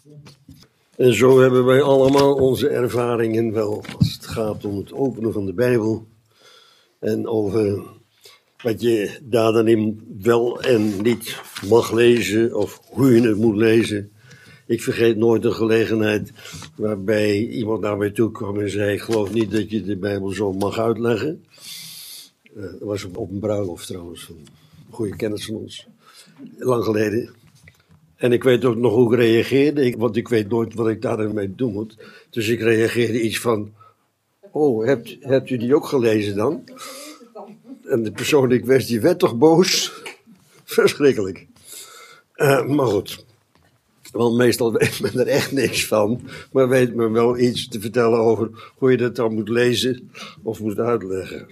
En zo hebben wij allemaal onze ervaringen wel als het gaat om het openen van de Bijbel. En over wat je daar dan in wel en niet mag lezen of hoe je het moet lezen. Ik vergeet nooit een gelegenheid waarbij iemand naar mij toe kwam en zei: ik geloof niet dat je de Bijbel zo mag uitleggen. Dat was op een bruiloft trouwens, een goede kennis van ons, lang geleden. En ik weet ook nog hoe ik reageerde, want ik weet nooit wat ik daarmee doen moet. Dus ik reageerde iets van: oh, hebt u die ook gelezen dan? En de persoon die ik wist, die werd toch boos? Verschrikkelijk. Maar goed. Want meestal weet men er echt niks van. Maar weet men wel iets te vertellen over hoe je dat dan moet lezen of moet uitleggen.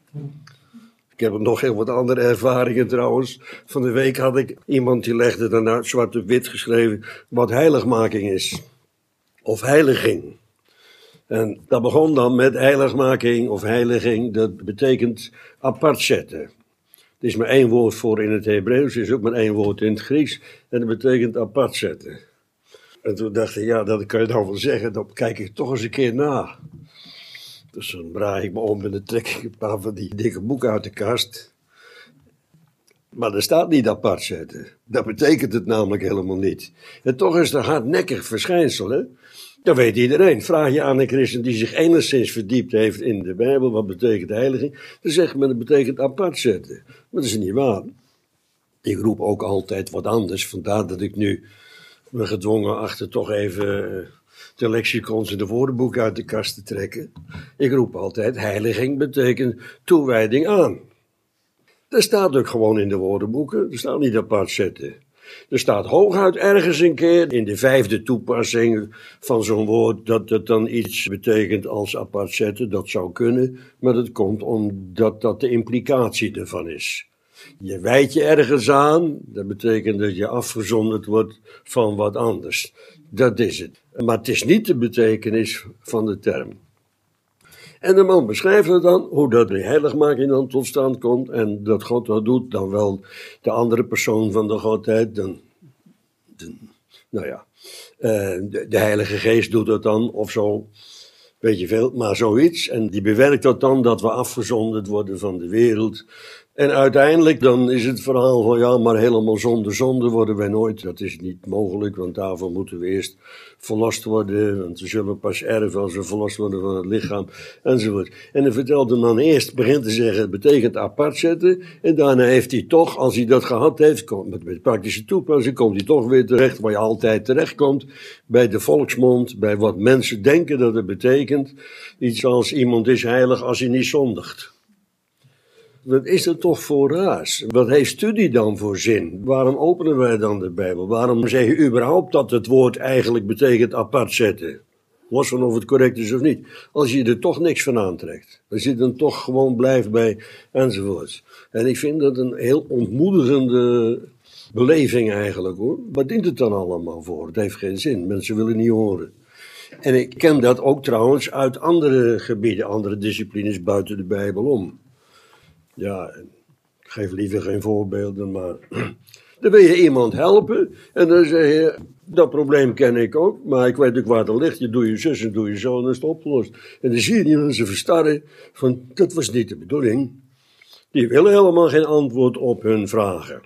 Ik heb nog heel wat andere ervaringen trouwens. Van de week had ik iemand die legde dan uit zwart op wit geschreven wat heiligmaking is. Of heiliging. En dat begon dan met heiligmaking of heiliging. Dat betekent apart zetten. Er is maar één woord voor in het Hebreeuws. Er is ook maar één woord in het Grieks. En dat betekent apart zetten. En toen dacht ik, ja, dat kan je nou wel zeggen. Dan kijk ik toch eens een keer na. Dus dan draai ik me om en dan trek ik een paar van die dikke boeken uit de kast. Maar er staat niet apart zetten. Dat betekent het namelijk helemaal niet. En toch is het een hardnekkig verschijnsel, hè. Dat weet iedereen. Vraag je aan een christen die zich enigszins verdiept heeft in de Bijbel, wat betekent heiliging, dan zegt men, dat betekent apart zetten. Maar dat is niet waar. Ik roep ook altijd wat anders, vandaar dat ik nu ben gedwongen achter toch even de lexicons en de woordenboeken uit de kast te trekken. Ik roep altijd, heiliging betekent toewijding aan. Dat staat ook gewoon in de woordenboeken, er staat niet apart zetten. Er staat hooguit ergens een keer in de 5e toepassing van zo'n woord dat het dan iets betekent als apart zetten. Dat zou kunnen, maar dat komt omdat dat de implicatie ervan is. Je wijdt je ergens aan, dat betekent dat je afgezonderd wordt van wat anders. Dat is het. Maar het is niet de betekenis van de term. En de man beschrijft het dan, hoe dat de heiligmaking dan tot stand komt. En dat God dat doet, dan wel de andere persoon van de Godheid. De Heilige Geest doet dat dan, of zo, weet je veel, maar zoiets. En die bewerkt dat dan, dat we afgezonderd worden van de wereld. En uiteindelijk dan is het verhaal van, ja, maar helemaal zonder zonde worden wij nooit. Dat is niet mogelijk, want daarvoor moeten we eerst verlost worden. Want we zullen pas erven als we verlost worden van het lichaam, enzovoort. En dan vertelt de man eerst, begint te zeggen, het betekent apart zetten. En daarna heeft hij toch, als hij dat gehad heeft, met praktische toepassing, komt hij toch weer terecht, waar je altijd terechtkomt, bij de volksmond, bij wat mensen denken dat het betekent. Iets als, iemand is heilig als hij niet zondigt. Wat is dat toch voor raars? Wat heeft studie dan voor zin? Waarom openen wij dan de Bijbel? Waarom zeg je überhaupt dat het woord eigenlijk betekent apart zetten? Los van of het correct is of niet. Als je er toch niks van aantrekt. Als je dan toch gewoon blijft bij enzovoorts. En ik vind dat een heel ontmoedigende beleving eigenlijk, hoor. Wat dient het dan allemaal voor? Het heeft geen zin. Mensen willen niet horen. En ik ken dat ook trouwens uit andere gebieden, andere disciplines buiten de Bijbel om. Ja, ik geef liever geen voorbeelden, maar dan wil je iemand helpen en dan zeg je, dat probleem ken ik ook, maar ik weet ook waar het ligt. Je doet je zus en doe je zo en dan is het opgelost. En dan zie je die mensen verstarren van, dat was niet de bedoeling. Die willen helemaal geen antwoord op hun vragen.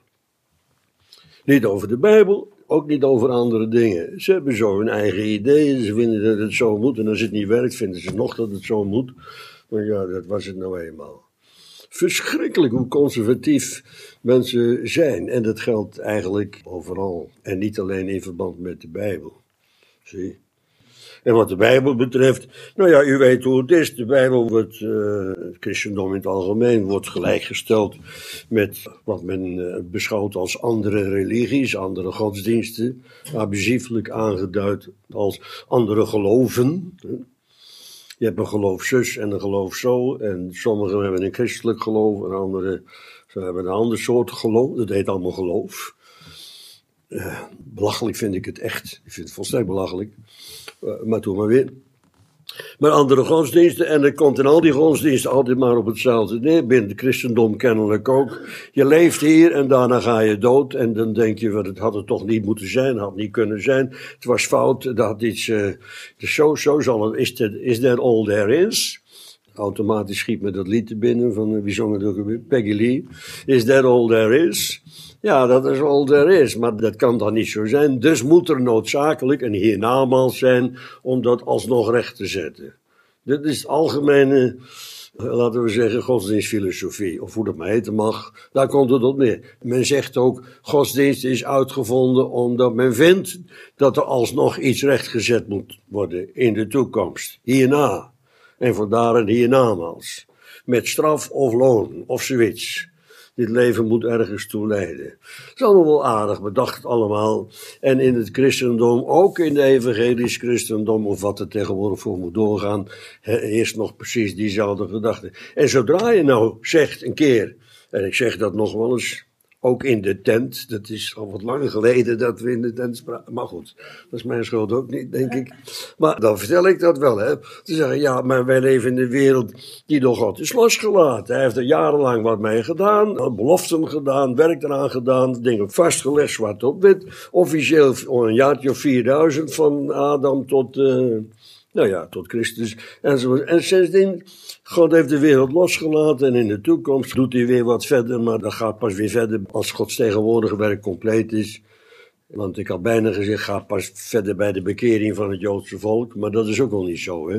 Niet over de Bijbel, ook niet over andere dingen. Ze hebben zo hun eigen ideeën, ze vinden dat het zo moet en als het niet werkt vinden ze nog dat het zo moet. Maar ja, dat was het nou eenmaal. Verschrikkelijk hoe conservatief mensen zijn. En dat geldt eigenlijk overal. En niet alleen in verband met de Bijbel. Zie. En wat de Bijbel betreft, nou ja, u weet hoe het is. De Bijbel wordt, het christendom in het algemeen, wordt gelijkgesteld met wat men beschouwt als andere religies, andere godsdiensten. Abusieflijk aangeduid als andere geloven. Je hebt een geloof zus en een geloof zo. En sommigen hebben een christelijk geloof en anderen hebben een ander soort geloof. Dat heet allemaal geloof. Belachelijk vind ik het echt. Ik vind het volstrekt belachelijk. Maar doe maar weer. Maar andere godsdiensten, en dat komt in al die godsdiensten altijd maar op hetzelfde neer. Binnen het christendom kennelijk ook. Je leeft hier en daarna ga je dood. En dan denk je, het had het toch niet moeten zijn, had niet kunnen zijn. Het was fout, dat had iets... zo zal het, is that all there is? Automatisch schiet me dat lied te binnen van, wie zong het ook weer? Peggy Lee. Is that all there is? Ja, dat is all there is, maar dat kan dan niet zo zijn. Dus moet er noodzakelijk een hiernamaals zijn om dat alsnog recht te zetten. Dit is het algemene, laten we zeggen, godsdienstfilosofie, of hoe dat maar heten mag. Daar komt het op neer. Men zegt ook, godsdienst is uitgevonden omdat men vindt dat er alsnog iets rechtgezet moet worden in de toekomst, hierna. En vandaar een hiernamaals. Met straf of loon, of zoiets. Dit leven moet ergens toe leiden. Het is allemaal wel aardig bedacht allemaal. En in het christendom, ook in de evangelisch christendom, of wat er tegenwoordig voor moet doorgaan, heerst nog precies diezelfde gedachte. En zodra je nou zegt een keer, en ik zeg dat nog wel eens, ook in de tent, dat is al wat lang geleden dat we in de tent spraken, maar goed, dat is mijn schuld ook niet, denk ik. Maar dan vertel ik dat wel, hè. Te zeggen, ja, maar wij leven in een wereld die door God is losgelaten. Hij heeft er jarenlang wat mee gedaan, beloften gedaan, werk eraan gedaan, dingen vastgelegd, zwart op wit. Officieel een jaartje of 4000 van Adam tot Christus. En sindsdien, God heeft de wereld losgelaten en in de toekomst doet hij weer wat verder, maar dat gaat pas weer verder als Gods tegenwoordige werk compleet is. Want ik had bijna gezegd, ga pas verder bij de bekering van het Joodse volk, maar dat is ook al niet zo, hè.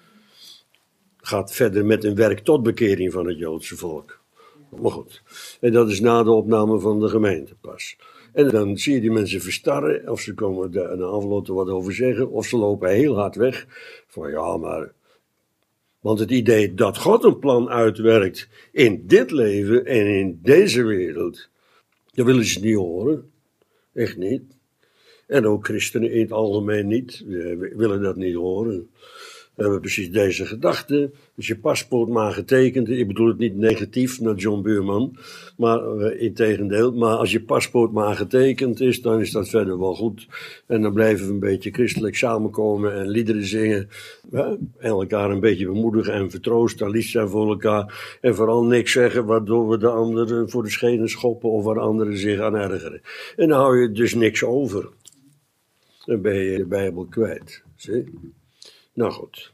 Gaat verder met een werk tot bekering van het Joodse volk. Maar goed, en dat is na de opname van de gemeente pas. En dan zie je die mensen verstarren, of ze komen er na afloop er wat over zeggen, of ze lopen heel hard weg. Van ja, maar... Want het idee dat God een plan uitwerkt in dit leven en in deze wereld, dat willen ze niet horen. Echt niet. En ook christenen in het algemeen niet, willen dat niet horen. We hebben precies deze gedachte. Als je paspoort maar getekend, ik bedoel het niet negatief naar John Buurman, maar integendeel. Maar als je paspoort maar getekend is, dan is dat verder wel goed. En dan blijven we een beetje christelijk samenkomen en liederen zingen. En elkaar een beetje bemoedigen en vertroosten, lief zijn voor elkaar. En vooral niks zeggen waardoor we de anderen voor de schenen schoppen of waar anderen zich aan ergeren. En dan hou je dus niks over. Dan ben je de Bijbel kwijt. Zie? Nou goed.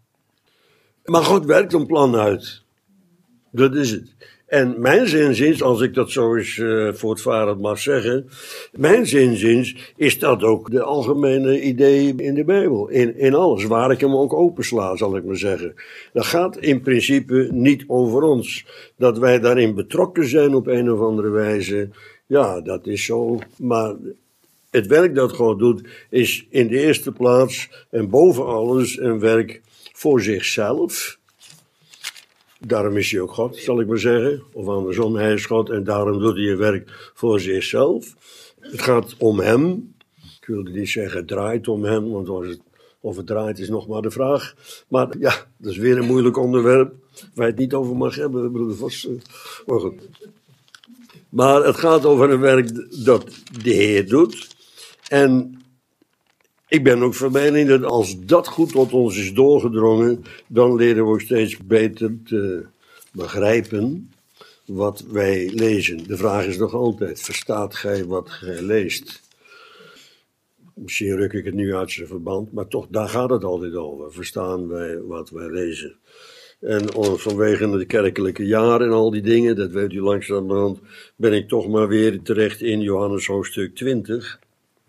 Maar God werkt een plan uit. Dat is het. En mijn zinziens, als ik dat zo eens voortvarend mag zeggen, mijn zinziens is dat ook de algemene idee in de Bijbel. In alles, waar ik hem ook opensla, zal ik maar zeggen. Dat gaat in principe niet over ons. Dat wij daarin betrokken zijn op een of andere wijze, ja, dat is zo, maar... Het werk dat God doet is in de eerste plaats en boven alles een werk voor zichzelf. Daarom is hij ook God, zal ik maar zeggen. Of andersom, hij is God en daarom doet hij een werk voor zichzelf. Het gaat om hem. Ik wilde niet zeggen het draait om hem, want of het draait is nog maar de vraag. Maar ja, dat is weer een moeilijk onderwerp waar je het niet over mag hebben, broeder Vos. Maar goed. Maar het gaat over een werk dat de Heer doet. En ik ben ook van mening dat als dat goed tot ons is doorgedrongen, dan leren we ook steeds beter te begrijpen wat wij lezen. De vraag is nog altijd, verstaat gij wat gij leest? Misschien ruk ik het nu uit zijn verband, maar toch, daar gaat het altijd over. Verstaan wij wat wij lezen? En vanwege de kerkelijke jaren en al die dingen, dat weet u langzamerhand, ben ik toch maar weer terecht in Johannes hoofdstuk 20.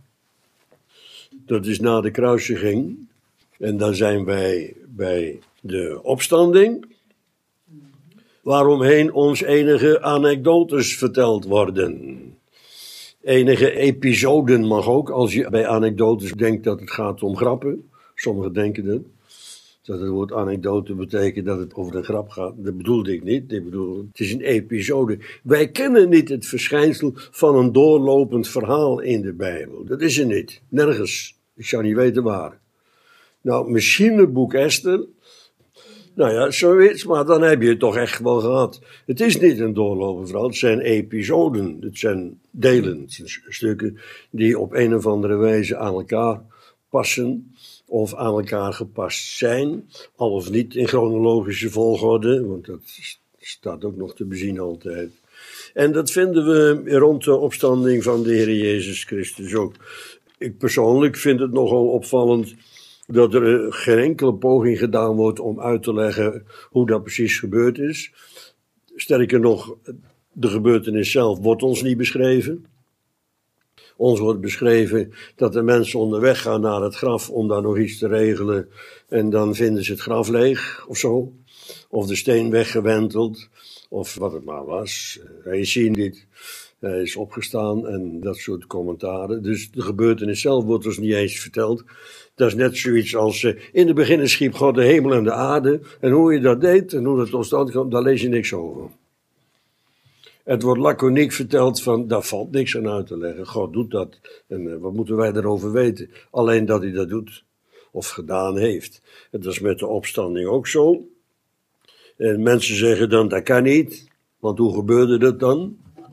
Dat is na de kruisiging. En dan zijn wij bij de opstanding. Waaromheen ons enige anekdotes verteld worden. Enige episoden mag ook, als je bij anekdotes denkt dat het gaat om grappen. Sommigen denken dat het woord anekdote betekent dat het over een grap gaat. Dat bedoelde ik niet. Ik bedoel, het is een episode. Wij kennen niet het verschijnsel van een doorlopend verhaal in de Bijbel. Dat is er niet. Nergens. Ik zou niet weten waar. Nou, misschien het boek Esther. Nou ja, zoiets, maar dan heb je het toch echt wel gehad. Het is niet een doorlopend verhaal, het zijn episoden. Het zijn delen, het zijn stukken die op een of andere wijze aan elkaar passen of aan elkaar gepast zijn, al of niet in chronologische volgorde, want dat staat ook nog te bezien altijd. En dat vinden we rond de opstanding van de Heer Jezus Christus ook. Ik persoonlijk vind het nogal opvallend dat er geen enkele poging gedaan wordt om uit te leggen hoe dat precies gebeurd is. Sterker nog, de gebeurtenis zelf wordt ons niet beschreven. Ons wordt beschreven dat de mensen onderweg gaan naar het graf om daar nog iets te regelen. En dan vinden ze het graf leeg of zo. Of de steen weggewenteld. Of wat het maar was. Hij ziet niet. Hij is opgestaan en dat soort commentaren. Dus de gebeurtenis zelf wordt ons niet eens verteld. Dat is net zoiets als in het begin schiep God de hemel en de aarde. En hoe je dat deed en hoe dat tot stand kwam, daar lees je niks over. Het wordt laconiek verteld van, daar valt niks aan uit te leggen. God doet dat. En wat moeten wij erover weten? Alleen dat hij dat doet. Of gedaan heeft. En dat is met de opstanding ook zo. En mensen zeggen dan, dat kan niet. Want hoe gebeurde dat dan?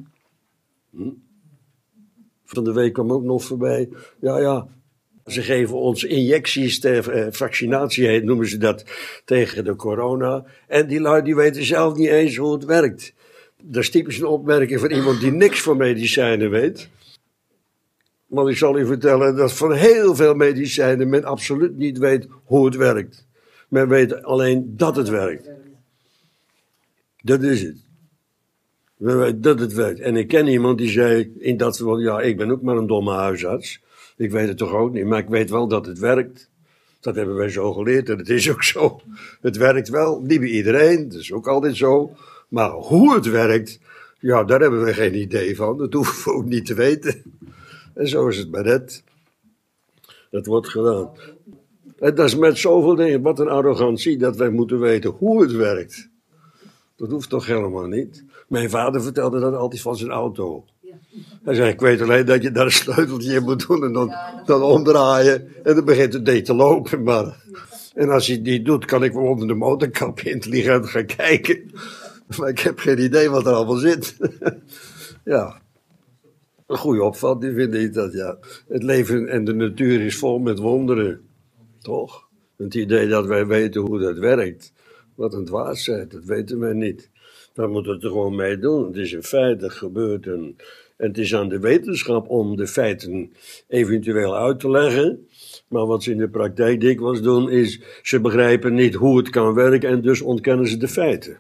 Van de week kwam ook nog voorbij. Ja. Ze geven ons injecties ter vaccinatie, noemen ze dat, tegen de corona. En die lui die weten zelf niet eens hoe het werkt. Dat is typisch een opmerking van iemand die niks van medicijnen weet. Maar ik zal u vertellen dat van heel veel medicijnen men absoluut niet weet hoe het werkt. Men weet alleen dat het werkt. Dat is het. Men weet dat het werkt. En ik ken iemand die zei in dat geval, ja, ik ben ook maar een domme huisarts. Ik weet het toch ook niet, maar ik weet wel dat het werkt. Dat hebben wij zo geleerd en het is ook zo. Het werkt wel, niet bij iedereen, dat is ook altijd zo. Maar hoe het werkt, ja, daar hebben we geen idee van. Dat hoeven we ook niet te weten. En zo is het maar net. Dat wordt gedaan. En dat is met zoveel dingen, wat een arrogantie, dat wij moeten weten hoe het werkt. Dat hoeft toch helemaal niet. Mijn vader vertelde dat altijd van zijn auto. Hij zei, ik weet alleen dat je daar een sleuteltje in moet doen en dan omdraaien. En dan begint het ding te lopen. Maar. En als hij het niet doet, kan ik wel onder de motorkap intelligent gaan kijken. Maar ik heb geen idee wat er allemaal zit. Ja. Een goede opvatting vind ik dat, ja. Het leven en de natuur is vol met wonderen. Toch? Het idee dat wij weten hoe dat werkt. Wat een dwaasheid, dat weten wij niet. We moeten het er gewoon mee doen. Het is een feit, dat gebeurt. En het is aan de wetenschap om de feiten eventueel uit te leggen. Maar wat ze in de praktijk dikwijls doen is, ze begrijpen niet hoe het kan werken en dus ontkennen ze de feiten.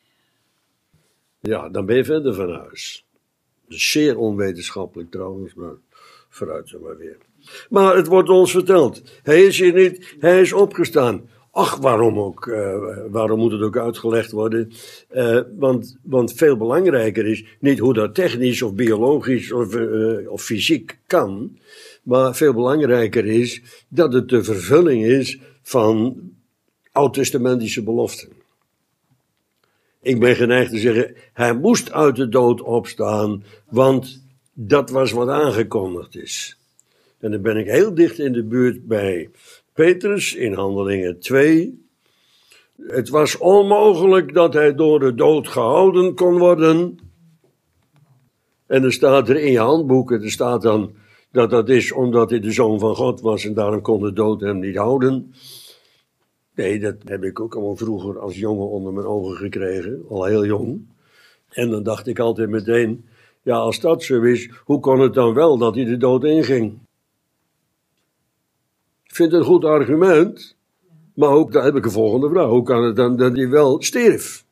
Ja, dan ben je verder van huis. Zeer onwetenschappelijk trouwens, maar vooruit zo maar weer. Maar het wordt ons verteld. Hij is hier niet, hij is opgestaan. Ach, waarom ook? Waarom moet het ook uitgelegd worden? Want veel belangrijker is niet hoe dat technisch of biologisch of fysiek kan. Maar veel belangrijker is dat het de vervulling is van oud-testamentische beloften. Ik ben geneigd te zeggen, hij moest uit de dood opstaan, want dat was wat aangekondigd is. En dan ben ik heel dicht in de buurt bij Petrus in Handelingen 2. Het was onmogelijk dat hij door de dood gehouden kon worden. En er staat er in je handboeken, er staat dan dat is omdat hij de Zoon van God was en daarom kon de dood hem niet houden. Nee, dat heb ik ook al vroeger als jongen onder mijn ogen gekregen, al heel jong. En dan dacht ik altijd meteen, ja, als dat zo is, hoe kon het dan wel dat hij de dood inging? Ik vind het een goed argument, maar ook, daar heb ik een volgende vraag. Hoe kan het dan dat hij wel stierf?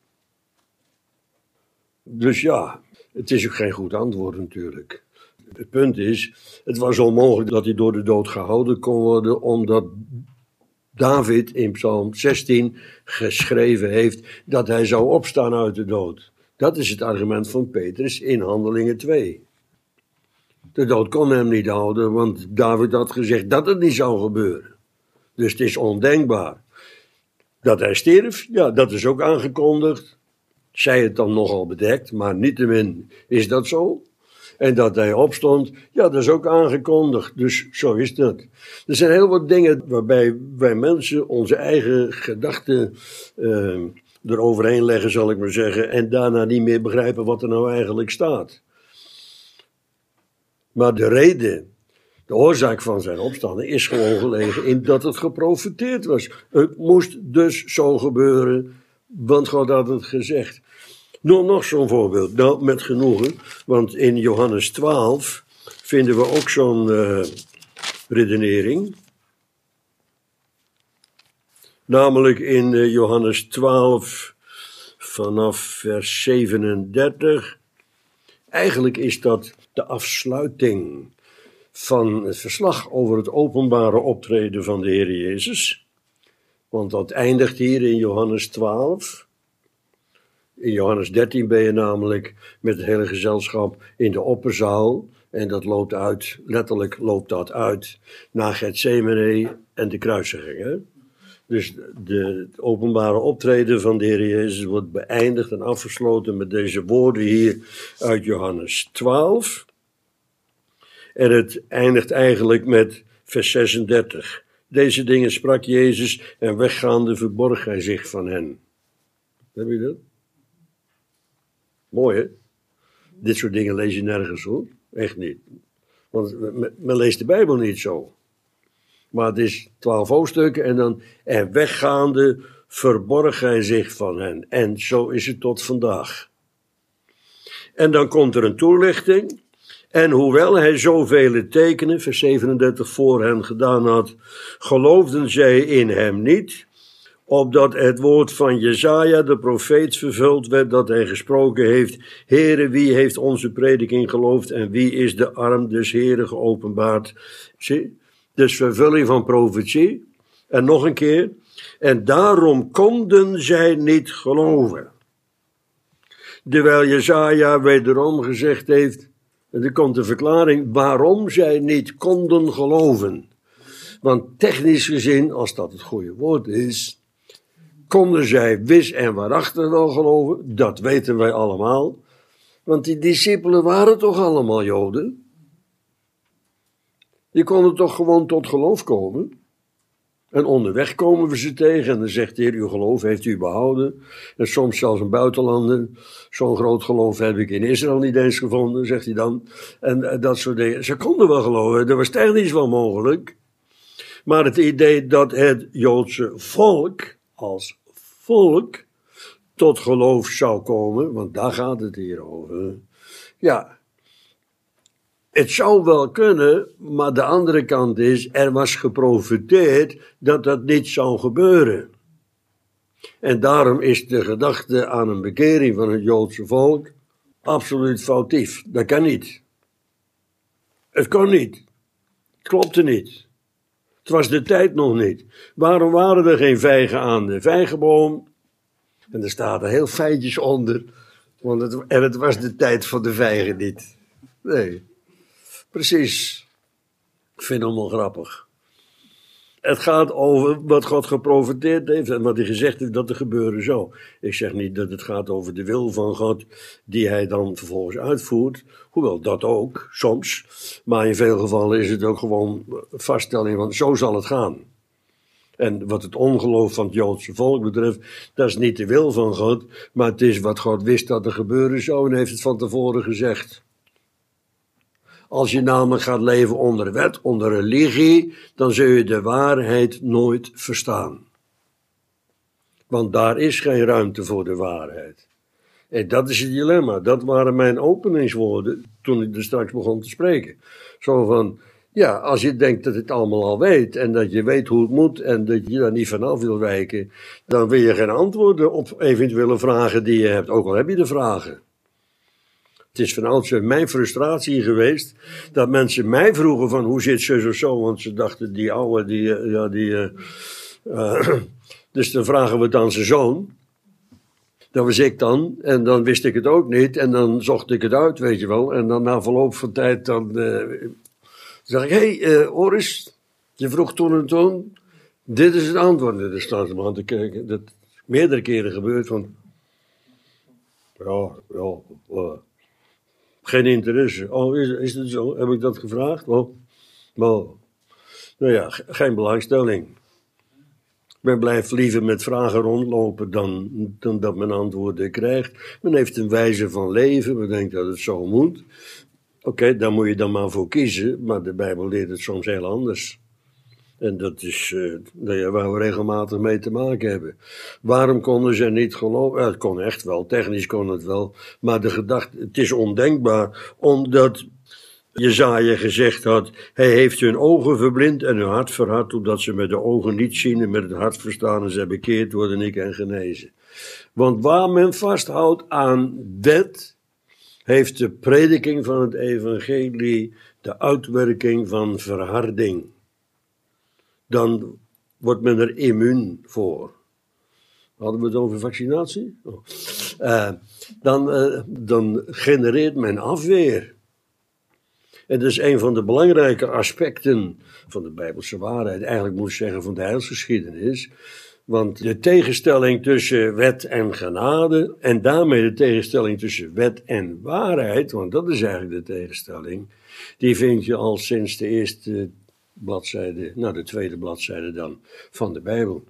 Dus ja, het is ook geen goed antwoord natuurlijk. Het punt is, het was onmogelijk dat hij door de dood gehouden kon worden, omdat David in Psalm 16 geschreven heeft dat hij zou opstaan uit de dood. Dat is het argument van Petrus in Handelingen 2. De dood kon hem niet houden, want David had gezegd dat het niet zou gebeuren. Dus het is ondenkbaar. Dat hij stierf, ja, dat is ook aangekondigd. Zij het dan nogal bedekt, maar niettemin is dat zo. En dat hij opstond, ja, dat is ook aangekondigd. Dus zo is dat. Er zijn heel wat dingen waarbij wij mensen onze eigen gedachten eroverheen leggen, zal ik maar zeggen. En daarna niet meer begrijpen wat er nou eigenlijk staat. Maar de reden De oorzaak van zijn opstanding is gewoon gelegen in dat het geprofeteerd was. Het moest dus zo gebeuren, want God had het gezegd. Nog zo'n voorbeeld, nou met genoegen, want in Johannes 12 vinden we ook zo'n redenering. Namelijk in Johannes 12 vanaf vers 37. Eigenlijk is dat de afsluiting van het verslag over het openbare optreden van de Heer Jezus. Want dat eindigt hier in Johannes 12. In Johannes 13 ben je namelijk met het hele gezelschap in de opperzaal. En dat loopt uit, letterlijk loopt dat uit, naar Gethsemane en de kruisiging. Hè? Dus het openbare optreden van de Heer Jezus wordt beëindigd en afgesloten met deze woorden hier uit Johannes 12. En het eindigt eigenlijk met vers 36. Deze dingen sprak Jezus en weggaande verborg hij zich van hen. Heb je dat? Mooi, hè? Dit soort dingen lees je nergens, hoor. Echt niet. Want men leest de Bijbel niet zo. Maar het is 12 hoofdstukken en weggaande verborg hij zich van hen. En zo is het tot vandaag. En dan komt er een toelichting. En hoewel hij zoveel tekenen, vers 37, voor hen gedaan had, geloofden zij in hem niet, opdat het woord van Jesaja, de profeet, vervuld werd, dat hij gesproken heeft: Heere, wie heeft onze prediking geloofd en wie is de arm des Heeren geopenbaard? Zie, dus vervulling van profetie. En nog een keer, en daarom konden zij niet geloven. Terwijl Jesaja wederom gezegd heeft, en er komt de verklaring waarom zij niet konden geloven. Want technisch gezien, als dat het goede woord is, konden zij wis en waarachtig wel geloven. Dat weten wij allemaal. Want die discipelen waren toch allemaal Joden? Die konden toch gewoon tot geloof komen? En onderweg komen we ze tegen en dan zegt de Heer, uw geloof heeft u behouden. En soms zelfs een buitenlander, zo'n groot geloof heb ik in Israël niet eens gevonden, zegt hij dan. En dat soort dingen. Ze konden wel geloven, dat was technisch wel mogelijk. Maar het idee dat het Joodse volk als volk tot geloof zou komen, want daar gaat het hier over. Ja, het zou wel kunnen, maar de andere kant is, er was geprofeteerd dat dat niet zou gebeuren. En daarom is de gedachte aan een bekering van het Joodse volk absoluut foutief. Dat kan niet. Het kon niet. Het klopte niet. Het was de tijd nog niet. Waarom waren er geen vijgen aan de vijgenboom? En er staat er heel feitjes onder, want het was de tijd van de vijgen niet. Nee. Precies. Ik vind het allemaal grappig. Het gaat over wat God geprofeteerd heeft en wat hij gezegd heeft dat er gebeuren zou. Ik zeg niet dat het gaat over de wil van God die hij dan vervolgens uitvoert. Hoewel dat ook, soms. Maar in veel gevallen is het ook gewoon vaststelling van zo zal het gaan. En wat het ongeloof van het Joodse volk betreft, dat is niet de wil van God. Maar het is wat God wist dat er gebeuren zou en heeft het van tevoren gezegd. Als je namelijk gaat leven onder wet, onder religie, dan zul je de waarheid nooit verstaan. Want daar is geen ruimte voor de waarheid. En dat is het dilemma. Dat waren mijn openingswoorden toen ik er straks begon te spreken. Zo van, ja, als je denkt dat het allemaal al weet en dat je weet hoe het moet en dat je daar niet vanaf wil wijken, dan wil je geen antwoorden op eventuele vragen die je hebt, ook al heb je de vragen. Het is van oudsher mijn frustratie geweest dat mensen mij vroegen van hoe zit zus of zo, want ze dachten die oude, dus dan vragen we het aan zijn zoon. Dat was ik dan, en dan wist ik het ook niet, en dan zocht ik het uit, weet je wel, en dan na verloop van tijd dan zeg ik, hey, Oris, je vroeg toen en toen, dit is het antwoord. Er staat hem aan te kijken, dat is meerdere keren gebeurd, van geen interesse. Oh, is het zo? Heb ik dat gevraagd? Oh, nou ja, geen belangstelling. Men blijft liever met vragen rondlopen dan dat men antwoorden krijgt. Men heeft een wijze van leven, men denkt dat het zo moet. Oké, daar moet je dan maar voor kiezen, maar de Bijbel leert het soms heel anders. En dat is waar we regelmatig mee te maken hebben. Waarom konden ze niet geloven? Het kon echt wel, technisch kon het wel. Maar de gedachte, het is ondenkbaar, omdat Jesaja gezegd had: hij heeft hun ogen verblind en hun hart verhard, opdat ze met de ogen niet zien en met het hart verstaan en zij bekeerd worden ik en genezen. Want waar men vasthoudt aan wet, heeft de prediking van het evangelie de uitwerking van verharding. Dan wordt men er immuun voor. Hadden we het over vaccinatie? Dan genereert men afweer. En dat is een van de belangrijke aspecten van de Bijbelse waarheid. Eigenlijk moet ik zeggen van de heilsgeschiedenis. Want de tegenstelling tussen wet en genade, en daarmee de tegenstelling tussen wet en waarheid, want dat is eigenlijk de tegenstelling, die vind je al sinds de eerste bladzijde, de tweede bladzijde dan, van de Bijbel.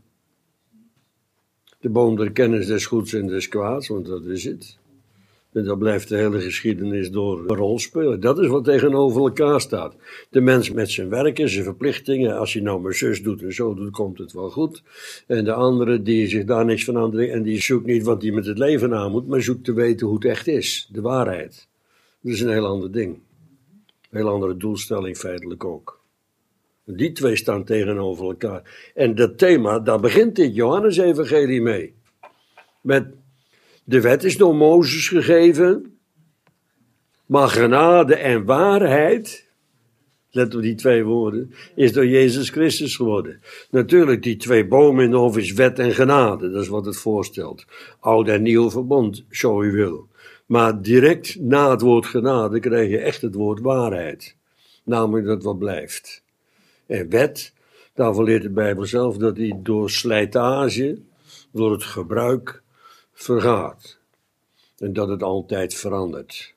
De boom der kennis des goeds en des kwaads, want dat is het. En dat blijft de hele geschiedenis door een rol spelen. Dat is wat tegenover elkaar staat. De mens met zijn werken, zijn verplichtingen. Als hij nou maar zus doet en zo doet, komt het wel goed. En de andere die zich daar niks van aandringt. En die zoekt niet wat hij met het leven aan moet, maar zoekt te weten hoe het echt is. De waarheid. Dat is een heel ander ding. Een heel andere doelstelling feitelijk ook. Die twee staan tegenover elkaar. En dat thema, daar begint dit Johannes-evangelie mee. Met: de wet is door Mozes gegeven, maar genade en waarheid, let op die twee woorden, is door Jezus Christus geworden. Natuurlijk, die twee bomen in de hoofd is wet en genade, dat is wat het voorstelt. Oud en nieuw verbond, zo u wil. Maar direct na het woord genade krijg je echt het woord waarheid. Namelijk dat wat blijft. En wet, daarvoor leert de Bijbel zelf dat die door slijtage, door het gebruik, vergaat. En dat het altijd verandert.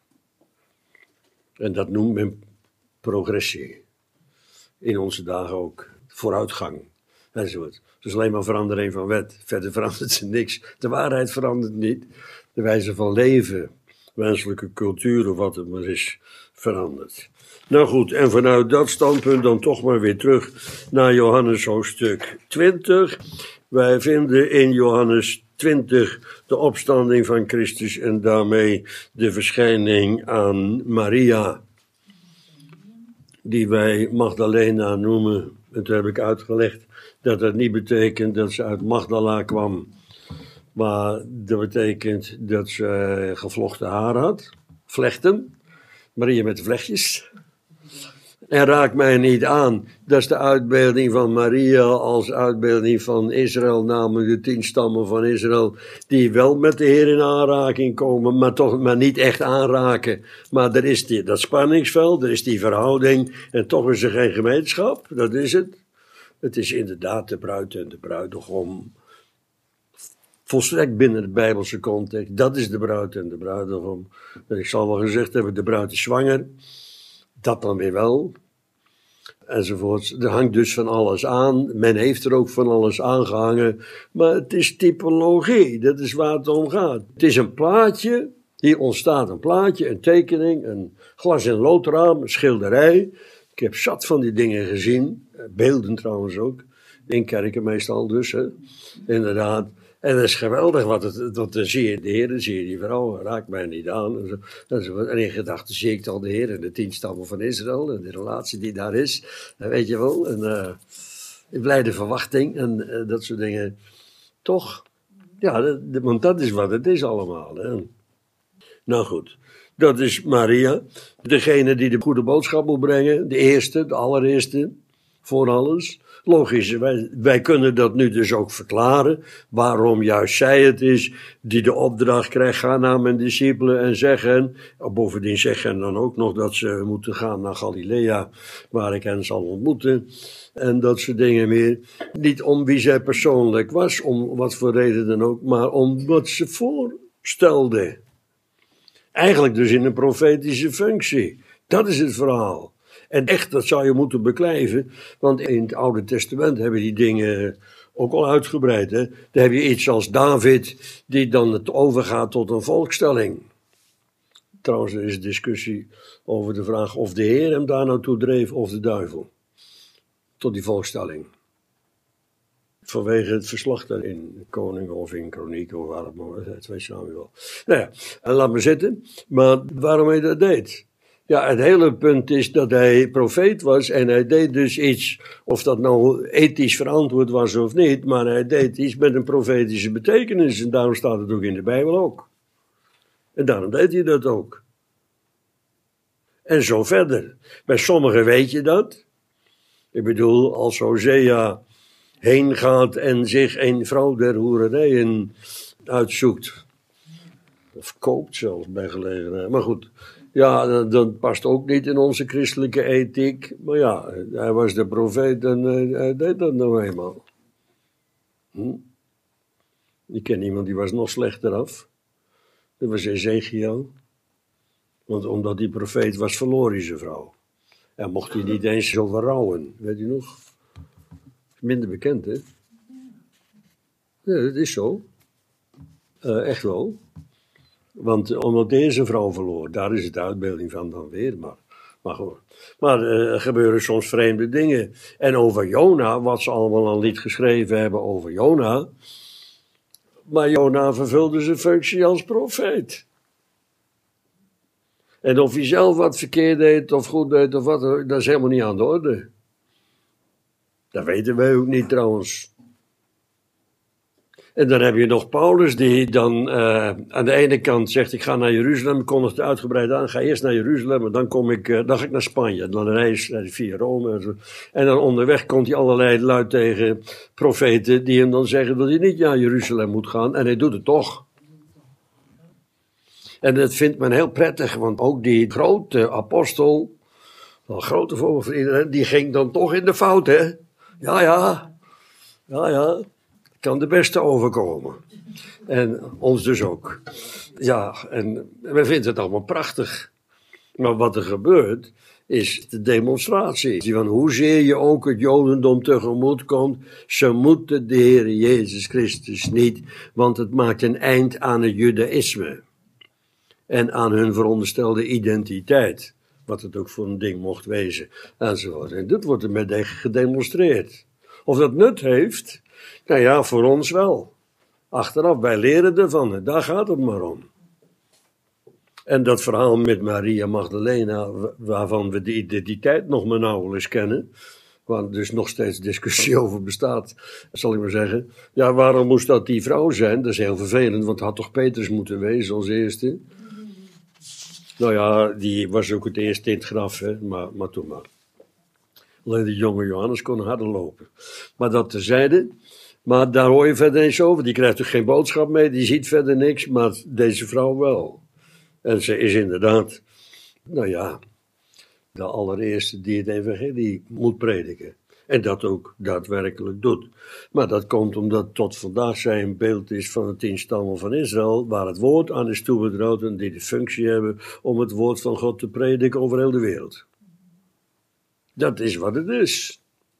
En dat noemt men progressie. In onze dagen ook. Vooruitgang. Enzovoort. Het is alleen maar verandering van wet. Verder verandert ze niks. De waarheid verandert niet. De wijze van leven, wenselijke cultuur of wat het maar is, verandert. Nou goed, en vanuit dat standpunt dan toch maar weer terug naar Johannes hoofdstuk 20. Wij vinden in Johannes 20 de opstanding van Christus en daarmee de verschijning aan Maria, die wij Magdalena noemen. En toen heb ik uitgelegd dat dat niet betekent dat ze uit Magdala kwam, maar dat betekent dat ze gevlochten haar had, vlechten, Maria met vlechtjes. En raak mij niet aan, dat is de uitbeelding van Maria als uitbeelding van Israël, namelijk de 10 stammen van Israël, die wel met de Heer in aanraking komen, maar niet echt aanraken. Maar er is dat spanningsveld, er is die verhouding, en toch is er geen gemeenschap, dat is het. Het is inderdaad de bruid en de bruidegom, volstrekt binnen de Bijbelse context, dat is de bruid en de bruidegom. En ik zal wel gezegd hebben, de bruid is zwanger, dat dan weer wel. Enzovoort. Er hangt dus van alles aan. Men heeft er ook van alles aangehangen. Maar het is typologie. Dat is waar het om gaat. Het is een plaatje. Hier ontstaat een plaatje, een tekening, een glas- en loodraam, een schilderij. Ik heb zat van die dingen gezien. Beelden trouwens ook. In kerken meestal dus. Hè. Inderdaad. En dat is geweldig, want dan zie je de Heer, dan zie je die vrouw, raakt mij niet aan. En in gedachten zie ik dan de Heer en de 10 stammen van Israël en de relatie die daar is, weet je wel. En in blijde verwachting en dat soort dingen. Toch, ja, want dat is wat het is allemaal. Hè. Nou goed, dat is Maria, degene die de goede boodschap moet brengen, de eerste, de allereerste, voor alles. Logisch, wij kunnen dat nu dus ook verklaren, waarom juist zij het is die de opdracht krijgt, ga naar mijn discipelen en zeggen, bovendien zeggen dan ook nog dat ze moeten gaan naar Galilea, waar ik hen zal ontmoeten, en dat soort dingen meer. Niet om wie zij persoonlijk was, om wat voor reden dan ook, maar om wat ze voorstelde. Eigenlijk dus in een profetische functie. Dat is het verhaal. En echt, dat zou je moeten beklijven, want in het Oude Testament hebben die dingen ook al uitgebreid. Hè? Dan heb je iets als David, die dan het overgaat tot een volkstelling. Trouwens, er is discussie over de vraag of de Heer hem daar naartoe dreef of de duivel. Tot die volkstelling. Vanwege het verslag daarin, Koningen of in Kronieken of waar het maar was, 2 Samuel. Nou ja, en laat me zitten. Maar waarom hij dat deed? Ja, het hele punt is dat hij profeet was en hij deed dus iets, of dat nou ethisch verantwoord was of niet, maar hij deed iets met een profetische betekenis en daarom staat het ook in de Bijbel ook. En daarom deed hij dat ook. En zo verder. Bij sommigen weet je dat. Ik bedoel, als Hosea heen gaat en zich een vrouw der hoererijen uitzoekt. Of koopt zelfs bij gelegenheid. Maar goed, ja, dat past ook niet in onze christelijke ethiek. Maar ja, hij was de profeet en hij deed dat nou eenmaal. Ik ken iemand die was nog slechter af. Dat was Ezekiel. Want omdat die profeet was, verloor hij zijn vrouw. En mocht hij niet eens over rouwen, weet u nog? Minder bekend, hè? Ja, dat is zo. Echt wel. Want omdat deze vrouw verloor, daar is het de uitbeelding van dan weer. Maar goed. Maar er gebeuren soms vreemde dingen. En over Jona, wat ze allemaal al niet geschreven hebben over Jona. Maar Jona vervulde zijn functie als profeet. En of hij zelf wat verkeerd deed of goed deed of wat, dat is helemaal niet aan de orde. Dat weten wij ook niet trouwens. En dan heb je nog Paulus die dan aan de ene kant zegt, ik ga naar Jeruzalem, kondigt het uitgebreid aan, ga eerst naar Jeruzalem en dan ga ik naar Spanje. Dan reis hij via Rome en zo. En dan onderweg komt hij allerlei luid tegen profeten die hem dan zeggen dat hij niet naar Jeruzalem moet gaan en hij doet het toch. En dat vindt men heel prettig, want ook die grote apostel, wel grote voorbeeld voor iedereen, die ging dan toch in de fout, hè? Ja, kan de beste overkomen. En ons dus ook. Ja, en we vinden het allemaal prachtig. Maar wat er gebeurt, is de demonstratie. Van hoezeer je ook het Jodendom tegemoet komt, ze moeten de Heer Jezus Christus niet, want het maakt een eind aan het Judaïsme. En aan hun veronderstelde identiteit. Wat het ook voor een ding mocht wezen. Enzovoort. En dit wordt er met gedemonstreerd. Of dat nut heeft? Nou ja, voor ons wel. Achteraf, wij leren ervan. Daar gaat het maar om. En dat verhaal met Maria Magdalena, waarvan we de identiteit nog maar nauwelijks kennen. Waar dus nog steeds discussie over bestaat, zal ik maar zeggen. Ja, waarom moest dat die vrouw zijn? Dat is heel vervelend, want het had toch Petrus moeten wezen als eerste? Nou ja, die was ook het eerste in het graf, hè? Maar toen maar. Alleen de jonge Johannes kon harder lopen. Maar dat terzijde. Maar daar hoor je verder niks over. Die krijgt toch geen boodschap mee, die ziet verder niks, maar deze vrouw wel. En ze is inderdaad, nou ja, de allereerste die het evangelie moet prediken. En dat ook daadwerkelijk doet. Maar dat komt omdat tot vandaag zij een beeld is van de 10 stammen van Israël, waar het woord aan is toevertrouwd en die de functie hebben om het woord van God te prediken over heel de wereld. Dat is wat het is.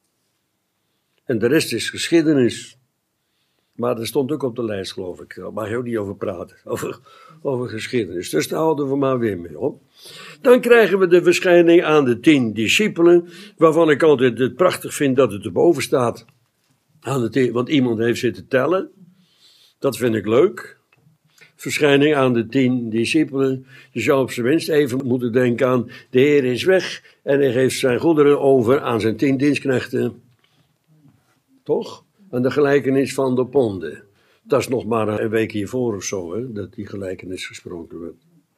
En de rest is geschiedenis. Maar dat stond ook op de lijst, geloof ik. Daar mag je ook niet over praten. Over geschiedenis. Dus daar houden we maar weer mee op. Dan krijgen we de verschijning aan de 10 discipelen. Waarvan ik altijd het prachtig vind dat het erboven staat. Want iemand heeft zitten tellen. Dat vind ik leuk. Verschijning aan de 10 discipelen. Je zou op zijn minst even moeten denken aan: de Heer is weg. En hij geeft zijn goederen over aan zijn 10 dienstknechten. Toch? En de gelijkenis van de ponden. Dat is nog maar een week hiervoor of zo, hè, dat die gelijkenis gesproken werd.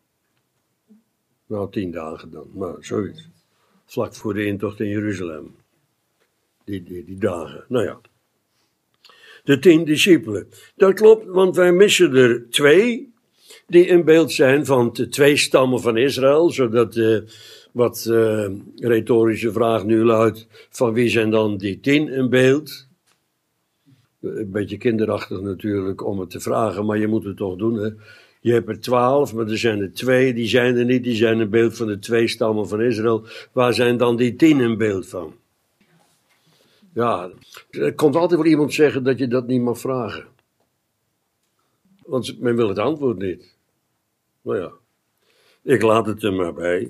Nou, 10 dagen dan, maar zoiets. Vlak voor de intocht in Jeruzalem. Die dagen, nou ja. De 10 discipelen. Dat klopt, want wij missen er 2 die een beeld zijn van de 2 stammen van Israël, zodat wat retorische vraag nu luidt: van wie zijn dan die 10 een beeld? Een beetje kinderachtig natuurlijk om het te vragen, maar je moet het toch doen, hè. Je hebt er 12, maar er zijn er 2, die zijn er niet, die zijn een beeld van de 2 stammen van Israël. Waar zijn dan die 10 een beeld van? Ja, er komt altijd wel iemand zeggen dat je dat niet mag vragen. Want men wil het antwoord niet. Nou ja. Ik laat het er maar bij.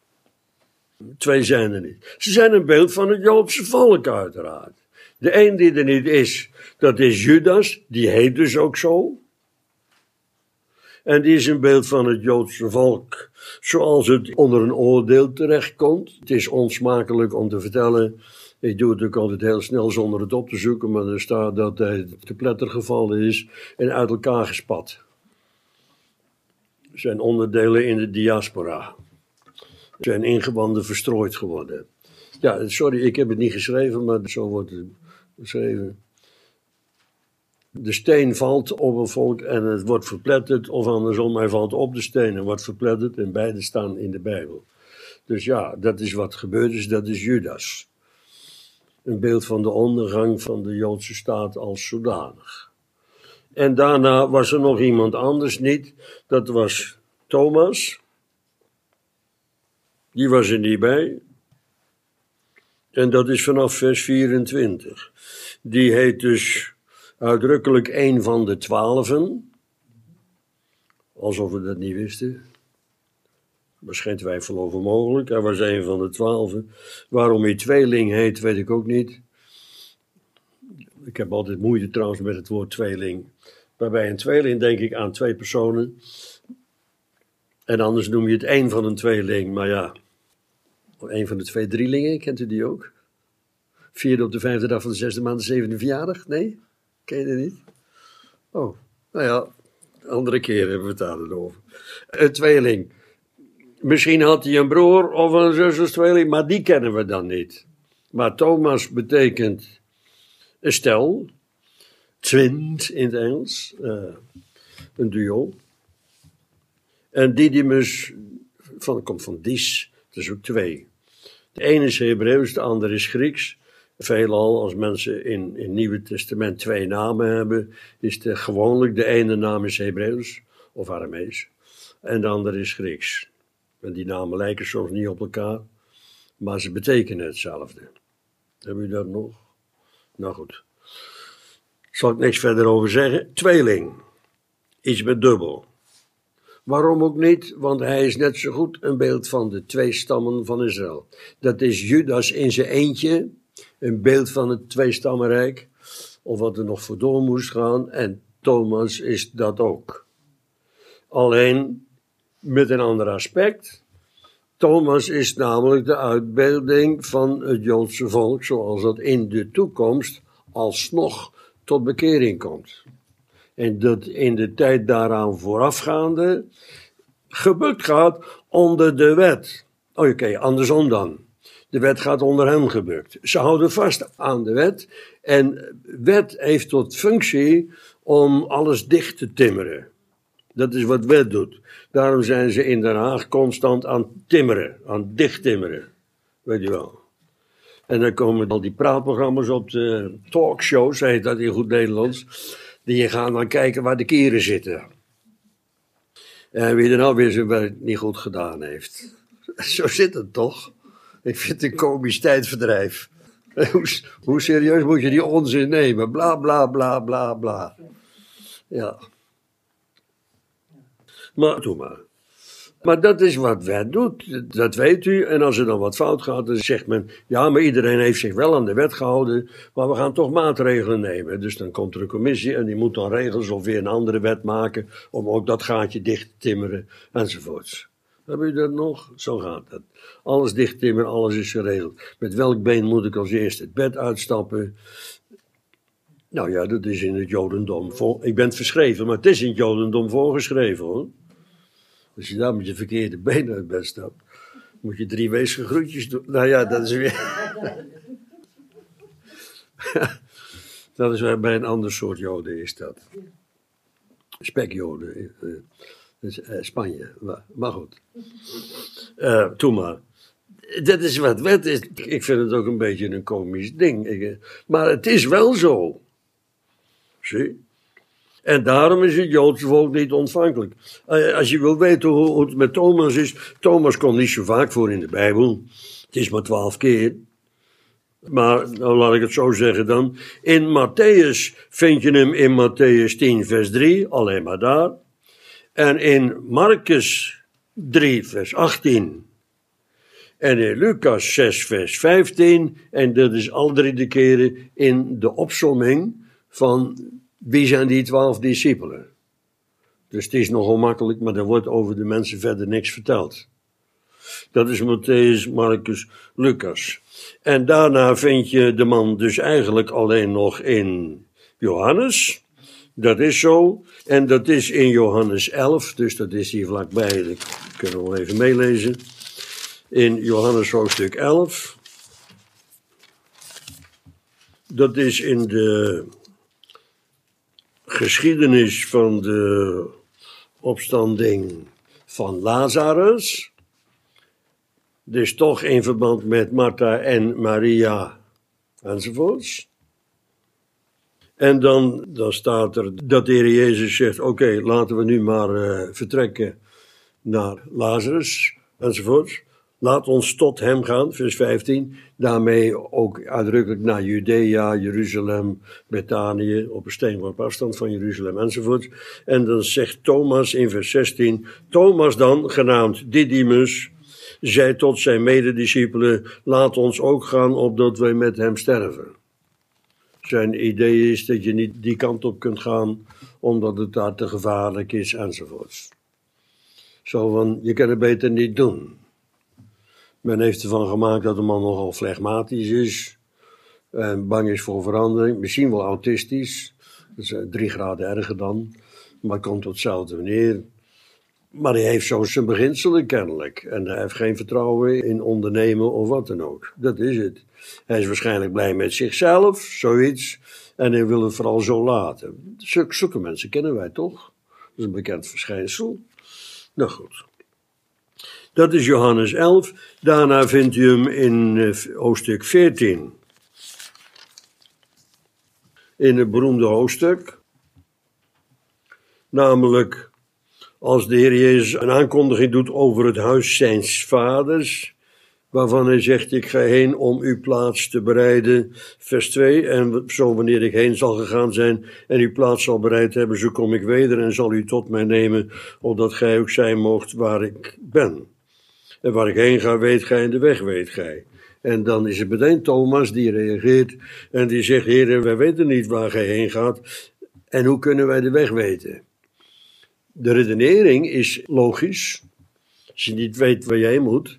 2 zijn er niet. Ze zijn een beeld van het Joodse volk uiteraard. De een die er niet is, dat is Judas, die heet dus ook zo. En die is een beeld van het Joodse volk, zoals het onder een oordeel terechtkomt. Het is onsmakelijk om te vertellen. Ik doe het ook altijd heel snel zonder het op te zoeken, maar er staat dat hij te pletter gevallen is en uit elkaar gespat. Zijn onderdelen in de diaspora. Zijn ingewanden verstrooid geworden. Ja, sorry, ik heb het niet geschreven, maar zo wordt het geschreven. De steen valt op een volk en het wordt verpletterd, of andersom, hij valt op de steen en wordt verpletterd, en beide staan in de Bijbel. Dus ja, dat is wat gebeurd is, dat is Judas. Een beeld van de ondergang van de Joodse staat als zodanig. En daarna was er nog iemand anders niet, dat was Thomas. Die was er niet bij. En dat is vanaf vers 24. Die heet dus uitdrukkelijk een van de 12. Alsof we dat niet wisten. Er was geen twijfel over mogelijk. Hij was een van de 12. Waarom hij tweeling heet, weet ik ook niet. Ik heb altijd moeite trouwens met het woord tweeling. Waarbij een tweeling denk ik aan 2 personen. En anders noem je het één van een tweeling. Maar ja, een van de 2 drielingen, kent u die ook? 4e op de 5e dag van de 6e maand, de 7e verjaardag? Nee? Ken je dat niet? Oh, nou ja, andere keer hebben we het daar over. Een tweeling. Misschien had hij een broer of een zus als tweeling, maar die kennen we dan niet. Maar Thomas betekent een stel, twins in het Engels, een duo. En Didymus komt van dis, dat is ook 2. De ene is Hebreeuws, de andere is Grieks. Veelal, als mensen in het Nieuwe Testament 2 namen hebben, is gewoonlijk de ene naam is Hebreeuws of Aramees en de andere is Grieks. En die namen lijken soms niet op elkaar, maar ze betekenen hetzelfde. Hebben u dat nog? Nou goed. Zal ik niks verder over zeggen. Tweeling. Iets met dubbel. Waarom ook niet? Want hij is net zo goed een beeld van de 2 stammen van Israël. Dat is Judas in zijn eentje, een beeld van het 2-stammenrijk, of wat er nog voor door moest gaan. En Thomas is dat ook. Alleen met een ander aspect. Thomas is namelijk de uitbeelding van het Joodse volk, zoals dat in de toekomst alsnog tot bekering komt. En dat in de tijd daaraan voorafgaande gebukt gaat onder de wet. Oké, andersom dan. De wet gaat onder hen gebukt. Ze houden vast aan de wet. En wet heeft tot functie om alles dicht te timmeren. Dat is wat wet doet. Daarom zijn ze in Den Haag constant aan timmeren, aan dichttimmeren. Weet je wel. En dan komen al die praatprogramma's op de talkshows, heet dat in goed Nederlands. Die gaan dan kijken waar de kieren zitten. En wie er nou weer zijn werk niet goed gedaan heeft. Zo zit het toch? Ik vind het een komisch tijdverdrijf. Hoe serieus moet je die onzin nemen? Bla, bla, bla, bla, bla. Ja. Maar doe maar. Maar dat is wat wet doet, dat weet u. En als er dan wat fout gaat, dan zegt men, ja, maar iedereen heeft zich wel aan de wet gehouden, maar we gaan toch maatregelen nemen. Dus dan komt er een commissie en die moet dan regels of weer een andere wet maken, om ook dat gaatje dicht te timmeren, enzovoorts. Hebben u dat nog? Zo gaat dat. Alles dicht timmeren, alles is geregeld. Met welk been moet ik als eerst het bed uitstappen? Nou ja, dat is in het Jodendom. Ik ben het verschreven, maar het is in het Jodendom voorgeschreven, hoor. Als je daar met je verkeerde been uit bed stapt, moet je 3 weesige groetjes doen. Nou ja, dat is weer... dat is bij een ander soort Joden is dat. Spekjoden. Spanje. Maar goed. Toen maar. Dat is wat wet is. Ik vind het ook een beetje een komisch ding. Maar het is wel zo. Zie? En daarom is het Joodse volk niet ontvankelijk. Als je wil weten hoe het met Thomas is. Thomas komt niet zo vaak voor in de Bijbel. Het is maar 12 keer. Maar, nou laat ik het zo zeggen dan. In Matthäus vind je hem in Matthäus 10 vers 3. Alleen maar daar. En in Marcus 3 vers 18. En in Lucas 6 vers 15. En dat is al 3 de keren in de opsomming van wie zijn die 12 discipelen. Dus het is nogal makkelijk, maar er wordt over de mensen verder niks verteld. Dat is Mattheüs, Marcus, Lucas. En daarna vind je de man dus eigenlijk alleen nog in Johannes. Dat is zo. En dat is in Johannes 11, dus dat is hier vlakbij. Dat kunnen we wel even meelezen. In Johannes hoofdstuk 11. Dat is in de geschiedenis van de opstanding van Lazarus. Dus toch in verband met Martha en Maria enzovoorts. En dan staat er dat de Heer Jezus zegt, oké, laten we nu maar vertrekken naar Lazarus enzovoorts. Laat ons tot hem gaan, vers 15. Daarmee ook uitdrukkelijk naar Judea, Jeruzalem, Bethanië, op een steenworp afstand van Jeruzalem enzovoort. En dan zegt Thomas in vers 16, Thomas dan, genaamd Didymus, zei tot zijn medediscipelen, laat ons ook gaan opdat wij met hem sterven. Zijn idee is dat je niet die kant op kunt gaan, omdat het daar te gevaarlijk is enzovoorts. Zo van, je kan het beter niet doen. Men heeft ervan gemaakt dat de man nogal flegmatisch is. En bang is voor verandering. Misschien wel autistisch. Dat is 3 graden erger dan. Maar het komt tot hetzelfde neer. Maar hij heeft zo zijn beginselen kennelijk. En hij heeft geen vertrouwen in ondernemen of wat dan ook. Dat is het. Hij is waarschijnlijk blij met zichzelf. Zoiets. En hij wil het vooral zo laten. Zulke mensen kennen wij toch? Dat is een bekend verschijnsel. Nou goed. Dat is Johannes 11. Daarna vindt u hem in hoofdstuk 14. In het beroemde hoofdstuk. Namelijk als de Heer Jezus een aankondiging doet over het huis zijns vaders. Waarvan hij zegt, ik ga heen om uw plaats te bereiden. Vers 2, en zo wanneer ik heen zal gegaan zijn en uw plaats zal bereid hebben, zo kom ik weder en zal u tot mij nemen, opdat gij ook zijn moogt waar ik ben. En waar ik heen ga, weet gij, en de weg weet gij. En dan is het meteen Thomas die reageert en die zegt, Heer, wij weten niet waar gij heen gaat. En hoe kunnen wij de weg weten? De redenering is logisch. Als je niet weet waar je heen moet,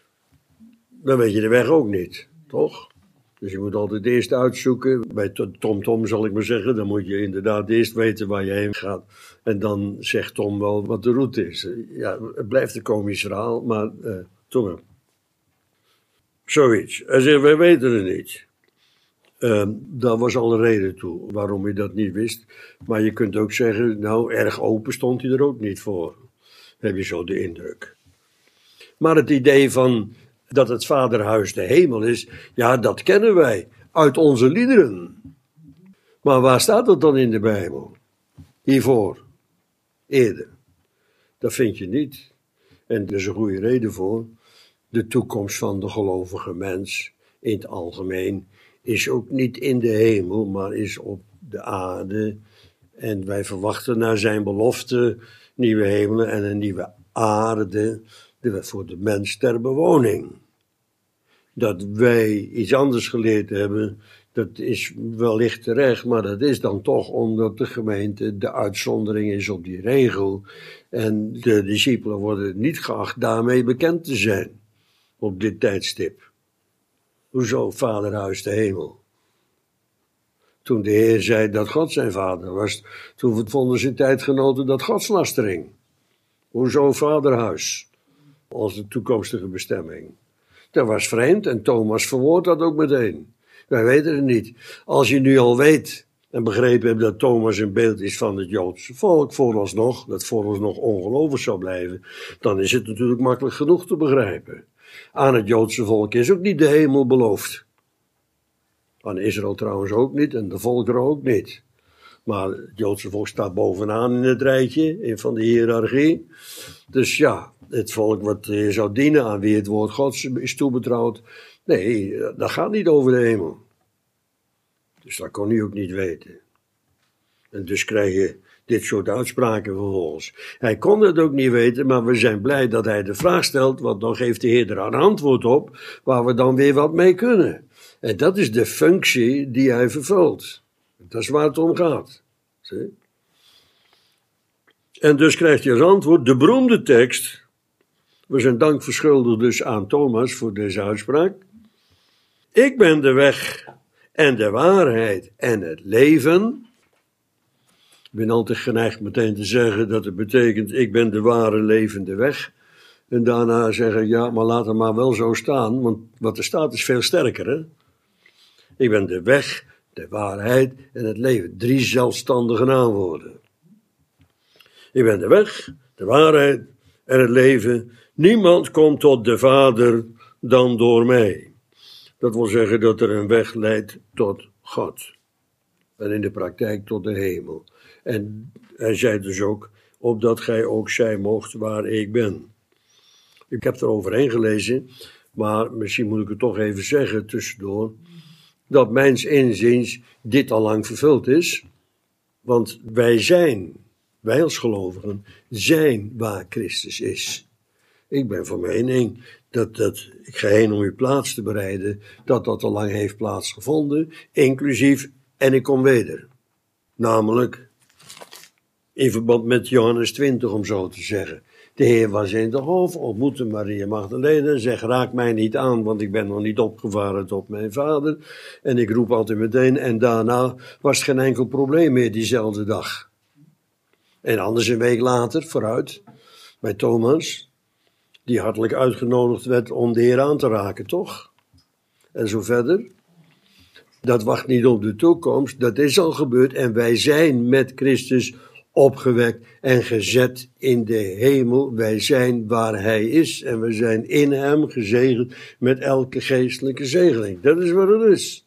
dan weet je de weg ook niet, toch? Dus je moet altijd eerst uitzoeken. Bij TomTom zal ik maar zeggen, dan moet je inderdaad eerst weten waar je heen gaat. En dan zegt Tom wel wat de route is. Ja, het blijft een komisch verhaal, maar toch. Zoiets. Hij zegt, wij weten het niet. Daar was al een reden toe waarom hij dat niet wist. Maar je kunt ook zeggen, nou, erg open stond hij er ook niet voor. Heb je zo de indruk. Maar het idee van dat het vaderhuis de hemel is, ja, dat kennen wij uit onze liederen. Maar waar staat dat dan in de Bijbel? Hiervoor. Eerder. Dat vind je niet. En er is een goede reden voor. De toekomst van de gelovige mens in het algemeen is ook niet in de hemel, maar is op de aarde. En wij verwachten naar zijn belofte nieuwe hemelen en een nieuwe aarde voor de mens ter bewoning. Dat wij iets anders geleerd hebben, dat is wellicht terecht, maar dat is dan toch omdat de gemeente de uitzondering is op die regel. En de discipelen worden niet geacht daarmee bekend te zijn op dit tijdstip. Hoezo vaderhuis de hemel? Toen de Heer zei dat God zijn vader was, toen vonden zijn tijdgenoten dat godslastering. Hoezo vaderhuis? Als de toekomstige bestemming. Dat was vreemd en Thomas verwoordt dat ook meteen. Wij weten het niet. Als je nu al weet en begrepen hebt dat Thomas een beeld is van het Joodse volk, dat vooralsnog ongelovig zou blijven, dan is het natuurlijk makkelijk genoeg te begrijpen. Aan het Joodse volk is ook niet de hemel beloofd. Aan Israël trouwens ook niet en de volkeren ook niet. Maar het Joodse volk staat bovenaan in het rijtje van de hiërarchie. Dus ja, het volk wat zou dienen, aan wie het woord Gods is toebetrouwd. Nee, dat gaat niet over de hemel. Dus dat kon hij ook niet weten. En dus krijg je dit soort uitspraken vervolgens. Hij kon het ook niet weten, maar we zijn blij dat hij de vraag stelt, want dan geeft de Heer er een antwoord op, waar we dan weer wat mee kunnen. En dat is de functie die hij vervult. Dat is waar het om gaat. Zie? En dus krijgt hij als antwoord de beroemde tekst. We zijn dank verschuldigd dus aan Thomas voor deze uitspraak. Ik ben de weg en de waarheid en het leven. Ik ben altijd geneigd meteen te zeggen dat het betekent, ik ben de ware levende weg. En daarna zeggen, ja, maar laat het maar wel zo staan, want wat er staat is veel sterker, hè? Ik ben de weg, de waarheid en het leven. 3 zelfstandige naamwoorden. Ik ben de weg, de waarheid en het leven. Niemand komt tot de Vader dan door mij. Dat wil zeggen dat er een weg leidt tot God. En in de praktijk tot de hemel. En hij zei dus ook, opdat gij ook zijn mocht waar ik ben. Ik heb er overheen gelezen, maar misschien moet ik het toch even zeggen tussendoor, dat mijns inziens dit al lang vervuld is. Want wij als gelovigen, zijn waar Christus is. Ik ben van mening dat ik ga heen om uw plaats te bereiden, dat al lang heeft plaatsgevonden, inclusief en ik kom weder. Namelijk in verband met Johannes 20, om zo te zeggen. De Heer was in de hof, ontmoette Maria Magdalena en zegt, raak mij niet aan, want ik ben nog niet opgevaren tot mijn vader. En ik roep altijd meteen, en daarna was het geen enkel probleem meer diezelfde dag. En anders een week later, vooruit, bij Thomas, die hartelijk uitgenodigd werd om de Heer aan te raken, toch? En zo verder. Dat wacht niet op de toekomst, dat is al gebeurd en wij zijn met Christus opgewekt en gezet in de hemel. Wij zijn waar hij is en we zijn in hem gezegend met elke geestelijke zegening. Dat is wat het is.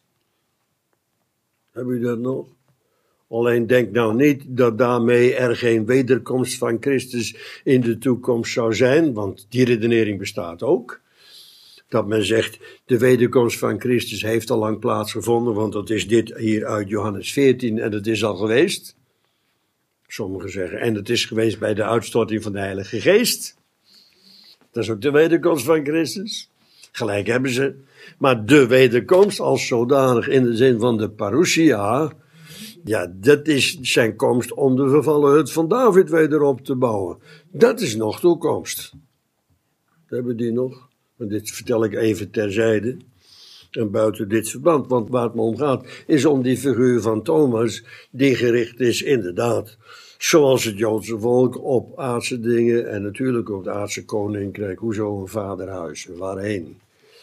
Heb u dat nog? Alleen denk nou niet dat daarmee er geen wederkomst van Christus in de toekomst zou zijn, want die redenering bestaat ook. Dat men zegt, de wederkomst van Christus heeft al lang plaatsgevonden, want dat is dit hier uit Johannes 14 en het is al geweest. Sommigen zeggen, en het is geweest bij de uitstorting van de Heilige Geest. Dat is ook de wederkomst van Christus. Gelijk hebben ze. Maar de wederkomst als zodanig in de zin van de parousia, ja, dat is zijn komst om de vervallen hut van David weer op te bouwen. Dat is nog toekomst. Hebben die nog? En dit vertel ik even terzijde. En buiten dit verband, want waar het me om gaat, is om die figuur van Thomas, die gericht is inderdaad, zoals het Joodse volk, op aardse dingen en natuurlijk op het aardse koninkrijk. Hoezo een vaderhuis? Waarheen?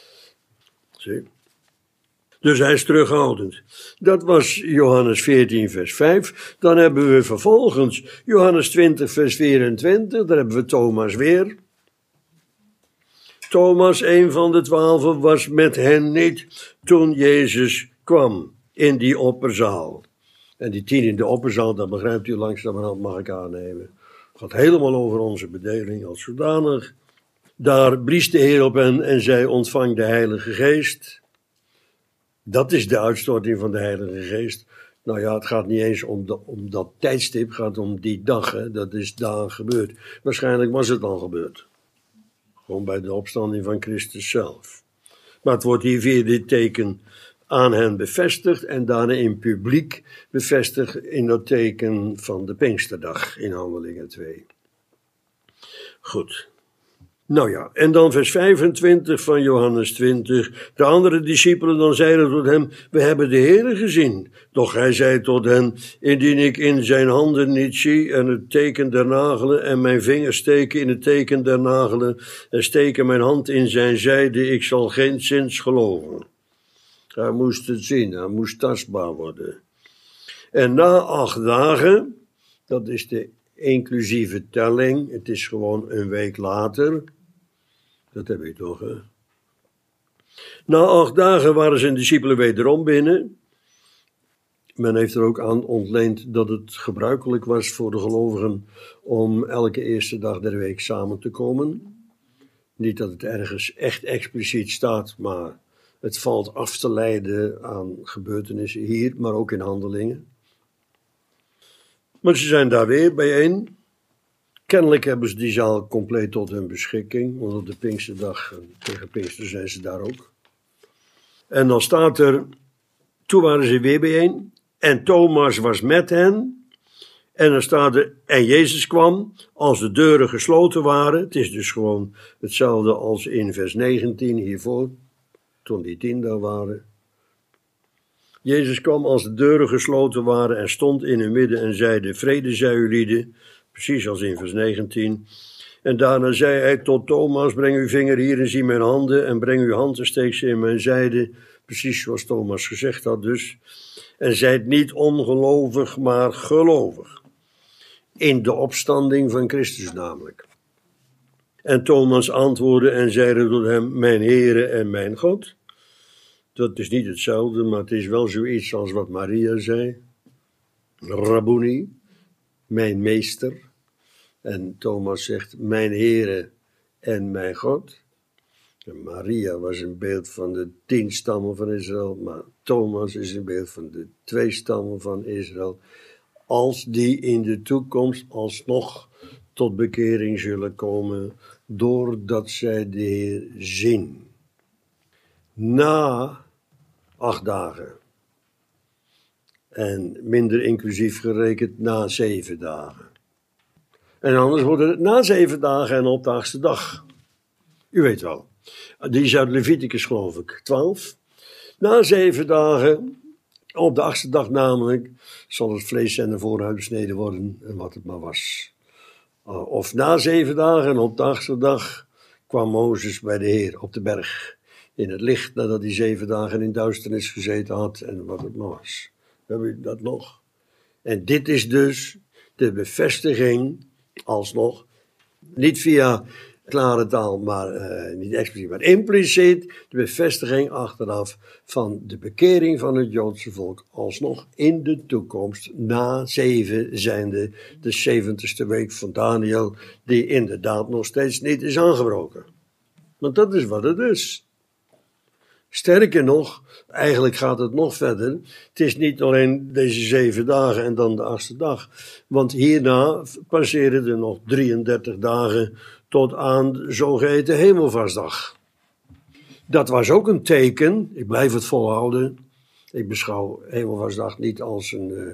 Zie? Dus hij is terughoudend. Dat was Johannes 14 vers 5. Dan hebben we vervolgens Johannes 20 vers 24. Daar hebben we Thomas weer. Thomas, een van de 12, was met hen niet toen Jezus kwam in die opperzaal. En die 10 in de opperzaal, dat begrijpt u langzamerhand, mag ik aannemen. Het gaat helemaal over onze bedeling als zodanig. Daar blies de Heer op hen en zei, ontvang de Heilige Geest. Dat is de uitstorting van de Heilige Geest. Nou ja, het gaat niet eens om dat tijdstip, het gaat om die dag. Hè. Dat is daar gebeurd. Waarschijnlijk was het al gebeurd. Gewoon bij de opstanding van Christus zelf. Maar het wordt hier via dit teken aan hen bevestigd en daarna in publiek bevestigd in dat teken van de Pinksterdag in Handelingen 2. Goed. Nou ja, en dan vers 25 van Johannes 20. De andere discipelen dan zeiden tot hem, we hebben de Heere gezien. Doch hij zei tot hen, indien ik in zijn handen niet zie en het teken der nagelen en mijn vingers steken in het teken der nagelen en steken mijn hand in zijn zijde, ik zal geenszins geloven. Hij moest het zien, hij moest tastbaar worden. En na 8 dagen, dat is de inclusieve telling, het is gewoon een week later. Dat heb ik toch, hè? Na 8 dagen waren zijn discipelen wederom binnen. Men heeft er ook aan ontleend dat het gebruikelijk was voor de gelovigen om elke eerste dag der week samen te komen. Niet dat het ergens echt expliciet staat, maar het valt af te leiden aan gebeurtenissen hier, maar ook in Handelingen. Maar ze zijn daar weer bijeen. Kennelijk hebben ze die zaal compleet tot hun beschikking. Want op de Pinksterdag, tegen Pinkster zijn ze daar ook. En dan staat er, toen waren ze weer bijeen. En Thomas was met hen. En dan staat er, en Jezus kwam als de deuren gesloten waren. Het is dus gewoon hetzelfde als in vers 19 hiervoor. Toen die 10 daar waren. Jezus kwam als de deuren gesloten waren en stond in hun midden en zeide, vrede zij u lieden. Precies als in vers 19. En daarna zei hij tot Thomas, breng uw vinger hier en zie mijn handen. En breng uw hand en steek ze in mijn zijde. Precies zoals Thomas gezegd had dus. En zijt niet ongelovig, maar gelovig. In de opstanding van Christus namelijk. En Thomas antwoordde en zeide tot hem, mijn Heere en mijn God. Dat is niet hetzelfde, maar het is wel zoiets als wat Maria zei. Rabboni, mijn meester. En Thomas zegt, mijn Heere en mijn God. En Maria was een beeld van de 10 stammen van Israël, maar Thomas is een beeld van de 2 stammen van Israël. Als die in de toekomst alsnog tot bekering zullen komen, doordat zij de Heer zien. Na 8 dagen. En minder inclusief gerekend na 7 dagen. En anders wordt het na 7 dagen en op de 8e dag. U weet wel. Die is uit Leviticus geloof ik, 12. Na 7 dagen, op de 8e dag namelijk, zal het vlees en de vooruit besneden worden en wat het maar was. Of na 7 dagen en op de 8e dag kwam Mozes bij de Heer op de berg. In het licht nadat hij 7 dagen in duisternis gezeten had en wat het maar was. Hebben jullie dat nog? En dit is dus de bevestiging, alsnog, niet via klare taal, maar niet expliciet, maar impliciet, de bevestiging achteraf van de bekering van het Joodse volk, alsnog in de toekomst, na 7 zijnde de 70ste week van Daniel, die inderdaad nog steeds niet is aangebroken. Want dat is wat het is. Sterker nog, eigenlijk gaat het nog verder. Het is niet alleen deze 7 dagen en dan de 8e dag. Want hierna passeren er nog 33 dagen tot aan de zogeheten Hemelvaartsdag. Dat was ook een teken, ik blijf het volhouden. Ik beschouw Hemelvaartsdag niet als een,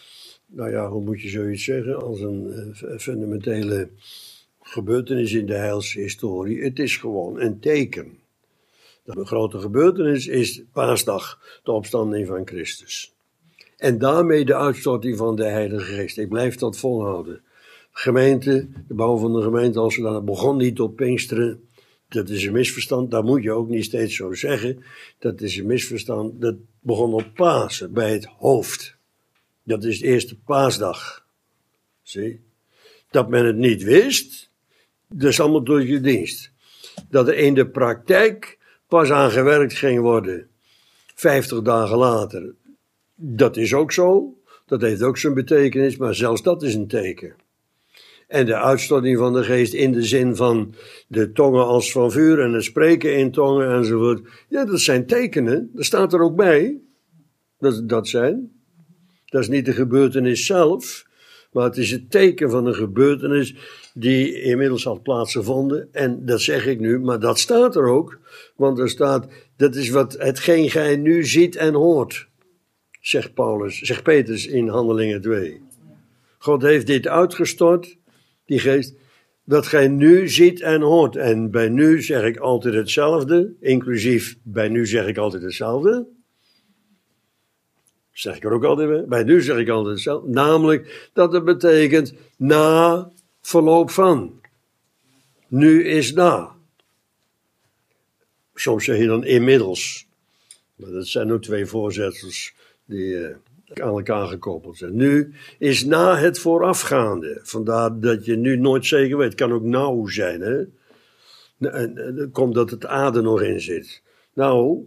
hoe moet je zoiets zeggen, als een fundamentele gebeurtenis in de heilshistorie. Het is gewoon een teken. De grote gebeurtenis is Paasdag, de opstanding van Christus. En daarmee de uitstorting van de Heilige Geest. Ik blijf dat volhouden. Gemeente, de bouw van de gemeente als zodanig begon niet op Pinksteren. Dat is een misverstand, dat moet je ook niet steeds zo zeggen. Dat is een misverstand, dat begon op Pasen, bij het hoofd. Dat is de eerste paasdag. Zie? Dat men het niet wist, dat is allemaal door je dienst. Dat er in de praktijk pas aan gewerkt ging worden 50 dagen later. Dat is ook zo. Dat heeft ook zijn betekenis, maar zelfs dat is een teken. En de uitstorting van de geest in de zin van de tongen als van vuur en het spreken in tongen enzovoort. Ja, dat zijn tekenen. Dat staat er ook bij. Dat zijn. Dat is niet de gebeurtenis zelf, maar het is het teken van een gebeurtenis die inmiddels had plaatsgevonden. En dat zeg ik nu, maar dat staat er ook. Want er staat, dat is hetgeen gij nu ziet en hoort, zegt Petrus in Handelingen 2. God heeft dit uitgestort, die geest, dat gij nu ziet en hoort. En bij nu zeg ik altijd hetzelfde, inclusief bij nu zeg ik altijd hetzelfde. Zeg ik er ook altijd bij. Bij nu zeg ik altijd hetzelfde. Namelijk dat het betekent na verloop van. Nu is na. Soms zeg je dan inmiddels. Maar dat zijn ook 2 voorzetsels die aan elkaar gekoppeld zijn. Nu is na het voorafgaande. Vandaar dat je nu nooit zeker weet. Het kan ook nou zijn. Hè? En komt dat het a er nog in zit. Nou.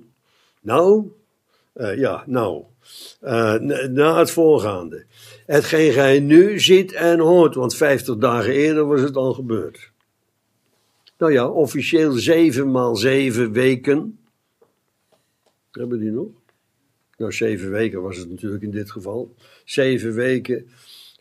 Na het voorgaande. Hetgeen gij nu ziet en hoort. Want 50 dagen eerder was het al gebeurd. Nou ja, officieel 7 maal 7 weken. Hebben die nog? Nou, 7 weken was het natuurlijk in dit geval. 7 weken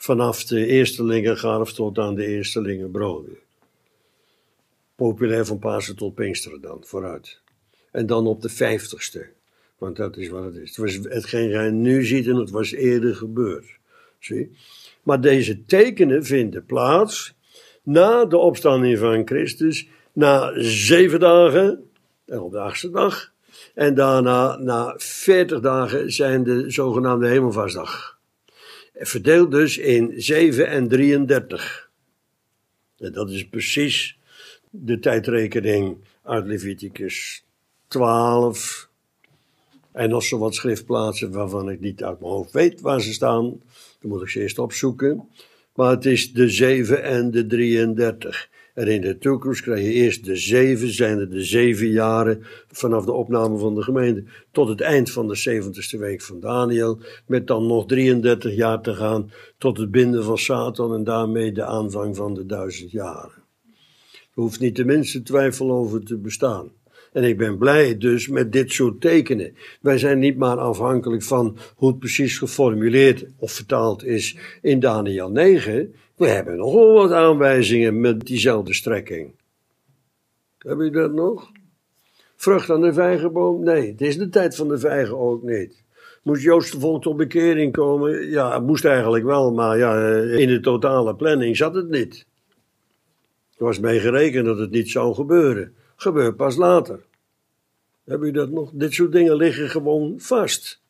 vanaf de eerstelingengarf tot aan de eerstelingenbroden. Populair van Pasen tot Pinksteren dan, vooruit. En dan op de 50ste, want dat is wat het is. Het was hetgeen jij nu ziet en het was eerder gebeurd. Zie? Maar deze tekenen vinden plaats na de opstanding van Christus, na 7 dagen, en op de 8e dag, en daarna na 40 dagen zijn de zogenaamde hemelvaartsdag. Verdeeld dus in 7 en 33. En dat is precies de tijdrekening uit Leviticus 12. En nog zo wat schriftplaatsen waarvan ik niet uit mijn hoofd weet waar ze staan. Dan moet ik ze eerst opzoeken. Maar het is de 7 en de 33. En in de toekomst krijg je eerst de 7, zijn er de 7 jaren vanaf de opname van de gemeente tot het eind van de 70ste week van Daniel, met dan nog 33 jaar te gaan tot het binden van Satan en daarmee de aanvang van de 1000 jaren. Er hoeft niet de minste twijfel over te bestaan. En ik ben blij dus met dit soort tekenen. Wij zijn niet maar afhankelijk van hoe het precies geformuleerd of vertaald is in Daniel 9. We hebben nogal wat aanwijzingen met diezelfde strekking. Heb je dat nog? Vrucht aan de vijgenboom? Nee, het is de tijd van de vijgen ook niet. Moest Joods de volk tot bekering komen? Ja, het moest eigenlijk wel, maar ja, in de totale planning zat het niet. Er was mee gerekend dat het niet zou gebeuren. Gebeurt pas later. Heb je dat nog? Dit soort dingen liggen gewoon vast.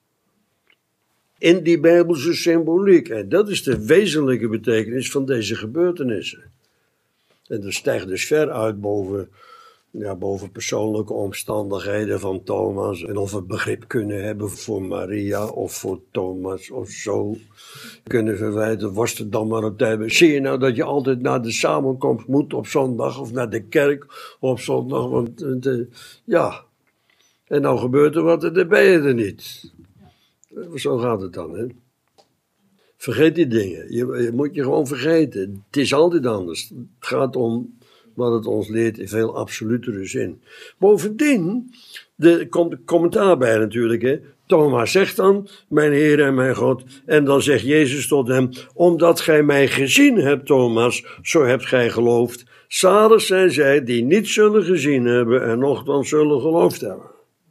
In die Bijbelse symboliek. En dat is de wezenlijke betekenis van deze gebeurtenissen. En dat stijgt dus ver uit boven persoonlijke omstandigheden van Thomas. En of we begrip kunnen hebben voor Maria of voor Thomas of zo. Kunnen verwijten, was het dan maar op tijd. Zie je nou dat je altijd naar de samenkomst moet op zondag of naar de kerk op zondag? Want ja, en nou gebeurt er wat en dan ben je er niet. Zo gaat het dan, hè. Vergeet die dingen. Je moet je gewoon vergeten. Het is altijd anders. Het gaat om wat het ons leert in veel absolutere zin. Bovendien, er komt een commentaar bij natuurlijk, hè. Thomas zegt dan, mijn Heer en mijn God. En dan zegt Jezus tot hem, omdat gij mij gezien hebt, Thomas, zo hebt gij geloofd. Zalig zijn zij die niet zullen gezien hebben en nochtans zullen geloofd hebben.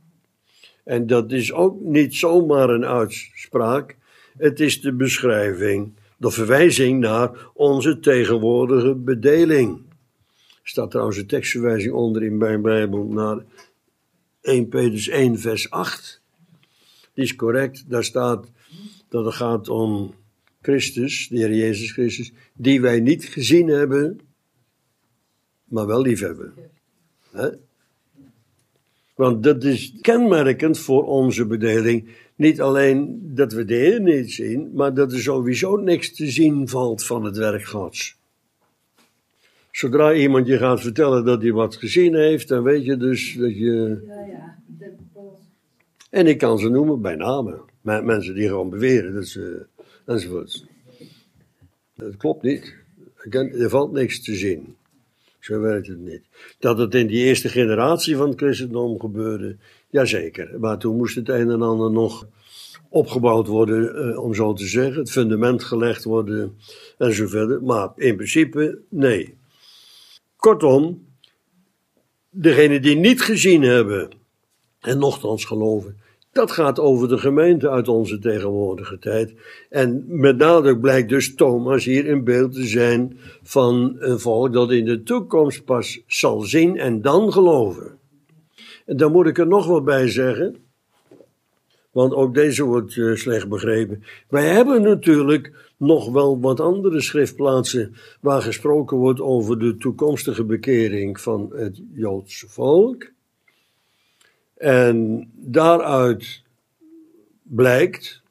En dat is ook niet zomaar een uitspraak. Het is de beschrijving, de verwijzing naar onze tegenwoordige bedeling. Er staat trouwens een tekstverwijzing onder in mijn Bijbel naar 1 Petrus 1 vers 8. Die is correct. Daar staat dat het gaat om Christus, de Heer Jezus Christus, die wij niet gezien hebben, maar wel lief hebben. Hè? Want dat is kenmerkend voor onze bedeling. Niet alleen dat we de Heer niet zien, maar dat er sowieso niks te zien valt van het werk Gods. Zodra iemand je gaat vertellen dat hij wat gezien heeft, dan weet je dus dat je... En ik kan ze noemen bij namen. Mensen die gewoon beweren dat ze... enzovoorts. Dat klopt niet. Er valt niks te zien. Zo werkt het niet. Dat het in die eerste generatie van het christendom gebeurde, jazeker. Maar toen moest het een en ander nog opgebouwd worden, om zo te zeggen. Het fundament gelegd worden en zo verder. Maar in principe, nee. Kortom, degenen die niet gezien hebben en nochtans geloven, dat gaat over de gemeente uit onze tegenwoordige tijd. En met nadruk blijkt dus Thomas hier in beeld te zijn van een volk dat in de toekomst pas zal zien en dan geloven. En daar moet ik er nog wat bij zeggen, want ook deze wordt slecht begrepen. Wij hebben natuurlijk nog wel wat andere schriftplaatsen waar gesproken wordt over de toekomstige bekering van het Joodse volk. En daaruit blijkt,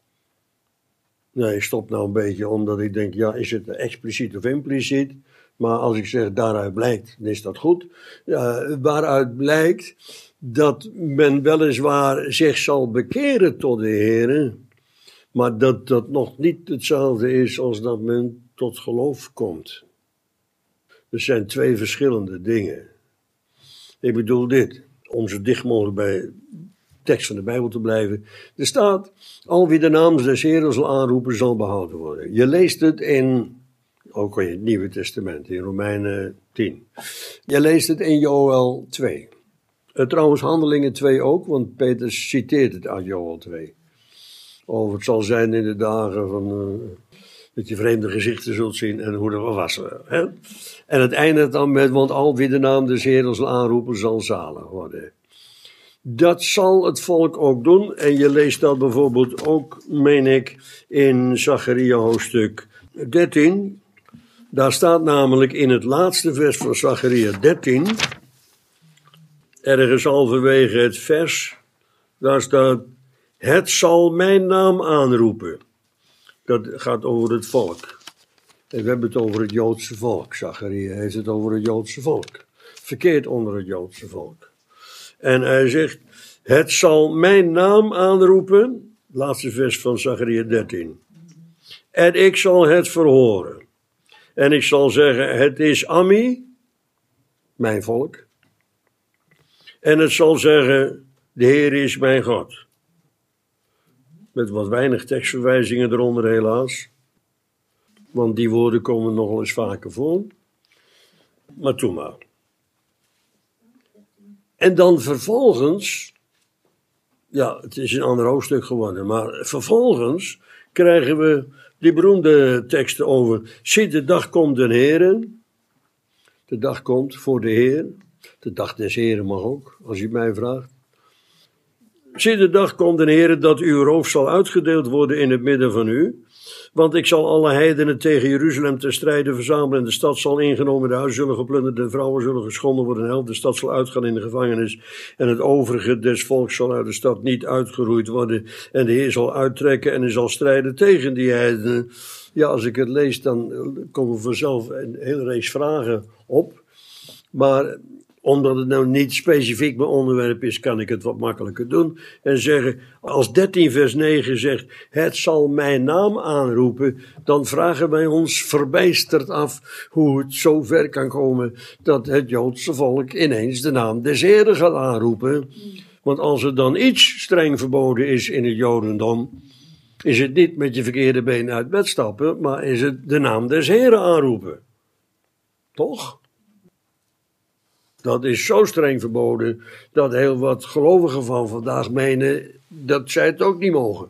ik stop nou een beetje omdat ik denk, ja, is het expliciet of impliciet? Maar als ik zeg daaruit blijkt, dan is dat goed. Waaruit blijkt dat men weliswaar zich zal bekeren tot de Heere, maar dat dat nog niet hetzelfde is als dat men tot geloof komt. Er zijn 2 verschillende dingen. Ik bedoel dit, om zo dicht mogelijk bij tekst van de Bijbel te blijven. Er staat, al wie de naam des Heeren zal aanroepen, zal behouden worden. Je leest het ook in het Nieuwe Testament, in Romeinen 10. Je leest het in Joël 2. Trouwens, Handelingen 2 ook, want Petrus citeert het uit Joël 2. Over het zal zijn in de dagen van dat je vreemde gezichten zult zien en hoe dat was. Hè? En het eindigt dan met, want al wie de naam des Heeren zal aanroepen, zal zalig worden. Dat zal het volk ook doen. En je leest dat bijvoorbeeld ook, meen ik, in Zacharia hoofdstuk 13. Daar staat namelijk in het laatste vers van Zacharia 13, ergens halverwege het vers, daar staat, het zal mijn naam aanroepen. Dat gaat over het volk. En we hebben het over het Joodse volk. Zacharia heeft het over het Joodse volk. Verkeerd onder het Joodse volk. En hij zegt, het zal mijn naam aanroepen, laatste vers van Zacharia 13. En ik zal het verhoren. En ik zal zeggen, het is Ammi, mijn volk. En het zal zeggen, de Heer is mijn God. Met wat weinig tekstverwijzingen eronder helaas. Want die woorden komen nogal eens vaker voor. Maar toen maar. En dan vervolgens, ja, het is een ander hoofdstuk geworden, maar vervolgens krijgen we die beroemde teksten over, zie de dag komt den Heeren. De dag komt voor de Heer. De dag des Heeren mag ook, als u het mij vraagt. Zie de dag komt den Heere dat uw roof zal uitgedeeld worden in het midden van u. Want ik zal alle heidenen tegen Jeruzalem ten strijde verzamelen en de stad zal ingenomen, de huizen zullen geplunderd, de vrouwen zullen geschonden worden, en de stad zal uitgaan in de gevangenis en het overige des volks zal uit de stad niet uitgeroeid worden en de Heer zal uittrekken en hij zal strijden tegen die heidenen. Ja, als ik het lees dan komen vanzelf een hele reeks vragen op, maar omdat het nou niet specifiek mijn onderwerp is, kan ik het wat makkelijker doen. En zeggen, als 13 vers 9 zegt, het zal mijn naam aanroepen, dan vragen wij ons verbijsterd af hoe het zo ver kan komen dat het Joodse volk ineens de naam des Heeren gaat aanroepen. Want als er dan iets streng verboden is in het Jodendom, is het niet met je verkeerde been uit bed stappen, maar is het de naam des Heeren aanroepen. Toch? Dat is zo streng verboden dat heel wat gelovigen van vandaag menen dat zij het ook niet mogen.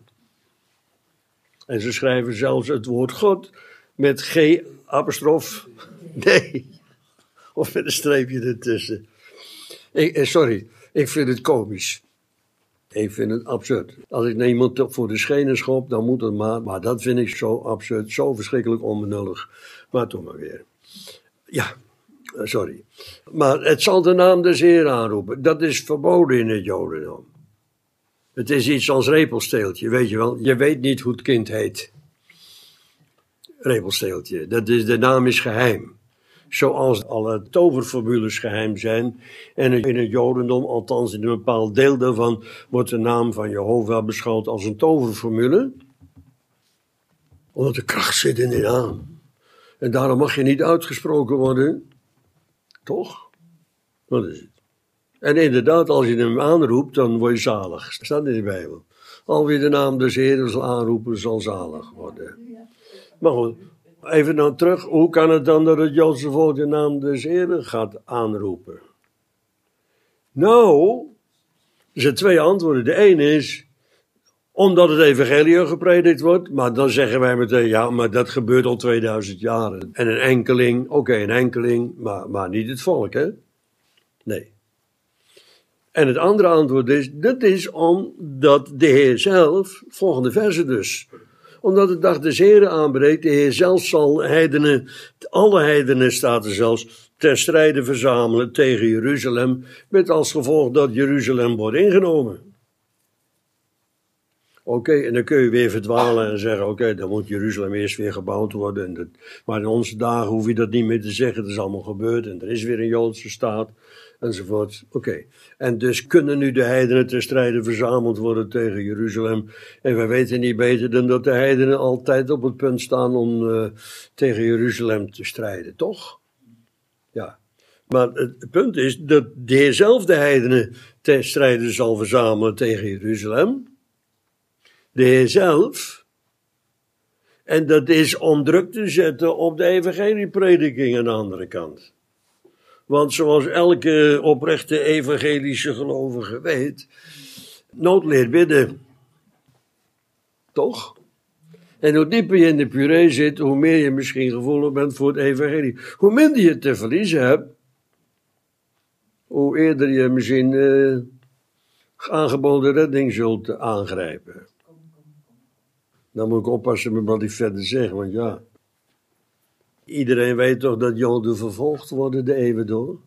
En ze schrijven zelfs het woord God met G apostrof nee. Of met een streepje ertussen. Sorry, ik vind het komisch. Ik vind het absurd. Als ik naar iemand voor de schenen schop, dan moet het maar dat vind ik zo absurd, zo verschrikkelijk onbenullig. Maar toch maar weer. Ja. Sorry. Maar het zal de naam des Heeren aanroepen. Dat is verboden in het Jodendom. Het is iets als repelsteeltje, weet je wel. Je weet niet hoe het kind heet. Repelsteeltje. De naam is geheim. Zoals alle toverformules geheim zijn. En in het Jodendom, althans in een bepaald deel daarvan, wordt de naam van Jehovah beschouwd als een toverformule. Omdat de kracht zit in de naam. En daarom mag je niet uitgesproken worden. Toch? Dat is het. En inderdaad, als je hem aanroept, dan word je zalig. Dat staat in de Bijbel. Al wie de naam des Heeren zal aanroepen, zal zalig worden. Maar goed, even nou terug. Hoe kan het dan dat het Joodse volk de naam des Heeren gaat aanroepen? Nou, er zijn twee antwoorden. De ene is, omdat het evangelie gepredikt wordt, maar dan zeggen wij meteen, ja, maar dat gebeurt al 2000 jaar. En een enkeling, een enkeling, maar niet het volk, hè? Nee. En het andere antwoord is, dat is omdat de Heer zelf, volgende verse dus, omdat de dag des Heeren aanbreekt, de Heer zelf zal heidenen, alle heidenen staat er zelfs, ter strijde verzamelen tegen Jeruzalem, met als gevolg dat Jeruzalem wordt ingenomen. En dan kun je weer verdwalen en zeggen, dan moet Jeruzalem eerst weer gebouwd worden. Maar in onze dagen hoef je dat niet meer te zeggen, het is allemaal gebeurd en er is weer een Joodse staat, enzovoort. En dus kunnen nu de heidenen ter strijde verzameld worden tegen Jeruzalem. En wij weten niet beter dan dat de heidenen altijd op het punt staan om tegen Jeruzalem te strijden, toch? Ja. Maar het punt is dat de Heer zelf de heidenen ten strijde zal verzamelen tegen Jeruzalem. De Heer zelf. En dat is om druk te zetten op de evangelieprediking aan de andere kant. Want zoals elke oprechte evangelische gelovige weet, nood leert bidden. Toch? En hoe dieper je in de puree zit, hoe meer je misschien gevoelig bent voor het evangelie. Hoe minder je te verliezen hebt, hoe eerder je misschien aangeboden redding zult aangrijpen. Dan moet ik oppassen met wat ik verder zeg, want ja. Iedereen weet toch dat Joden vervolgd worden de eeuwen door?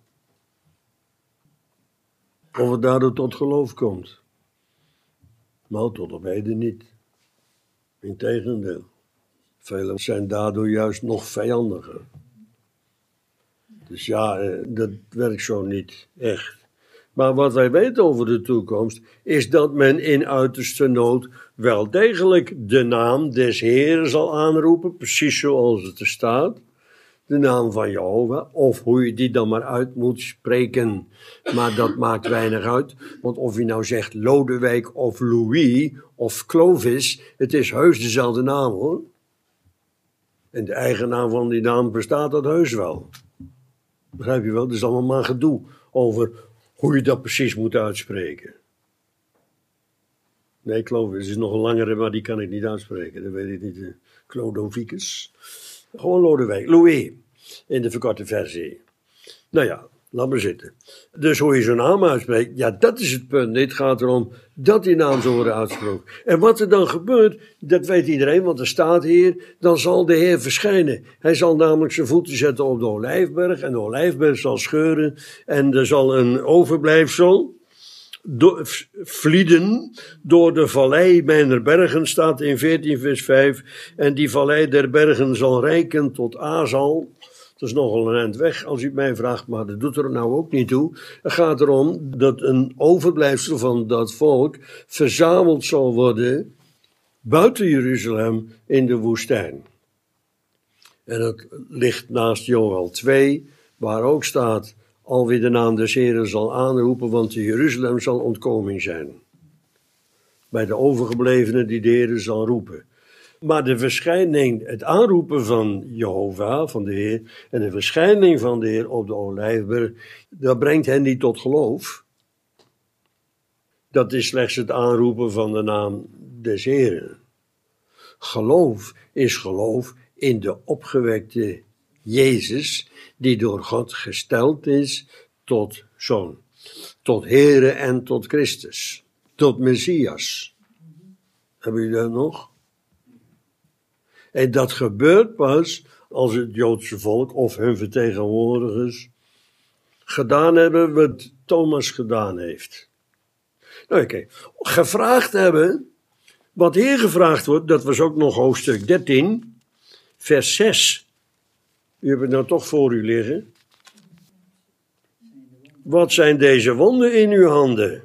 Of het daardoor tot geloof komt? Nou, tot op heden niet. Integendeel. Velen zijn daardoor juist nog vijandiger. Dus ja, dat werkt zo niet echt. Maar wat wij weten over de toekomst, is dat men in uiterste nood wel degelijk de naam des Heeren zal aanroepen, precies zoals het er staat. De naam van Jehovah, of hoe je die dan maar uit moet spreken. Maar dat maakt weinig uit, want of je nou zegt Lodewijk of Louis of Clovis, het is heus dezelfde naam hoor. En de eigenaar van die naam bestaat dat heus wel. Begrijp je wel? Het is allemaal maar gedoe over hoe je dat precies moet uitspreken. Nee, Clovis is nog een langere, maar die kan ik niet uitspreken. Dat weet ik niet. Clodovicus. Gewoon Lodewijk. Louis. In de verkorte versie. Nou ja, laat maar zitten. Dus hoe je zo'n naam uitspreekt, ja, dat is het punt. Dit gaat erom dat die naam zal worden uitgesproken. En wat er dan gebeurt, dat weet iedereen, want er staat hier, dan zal de Heer verschijnen. Hij zal namelijk zijn voeten zetten op de Olijfberg en de Olijfberg zal scheuren en er zal een overblijfsel vlieden door de vallei mijner bergen, staat in 14 vers 5. En die vallei der bergen zal reiken tot Azal. Dat is nogal een eind weg als u het mij vraagt, maar dat doet er nou ook niet toe. Het gaat erom dat een overblijfsel van dat volk verzameld zal worden buiten Jeruzalem in de woestijn. En dat ligt naast Joël 2, waar ook staat: alweer de naam des Heren zal aanroepen, want in Jeruzalem zal ontkoming zijn. Bij de overgeblevenen die de Heer zal roepen. Maar de verschijning, het aanroepen van Jehovah, van de Heer, en de verschijning van de Heer op de Olijfberg, dat brengt hen niet tot geloof. Dat is slechts het aanroepen van de naam des Heren. Geloof is geloof in de opgewekte Jezus, die door God gesteld is tot Zoon, tot Heere en tot Christus, tot Messias. Hebben jullie dat nog? En dat gebeurt pas als het Joodse volk of hun vertegenwoordigers gedaan hebben wat Thomas gedaan heeft. Nou, oké. Gevraagd hebben, wat hier gevraagd wordt, dat was ook nog hoofdstuk 13, vers 6. U hebt het nou toch voor u liggen. Wat zijn deze wonden in uw handen?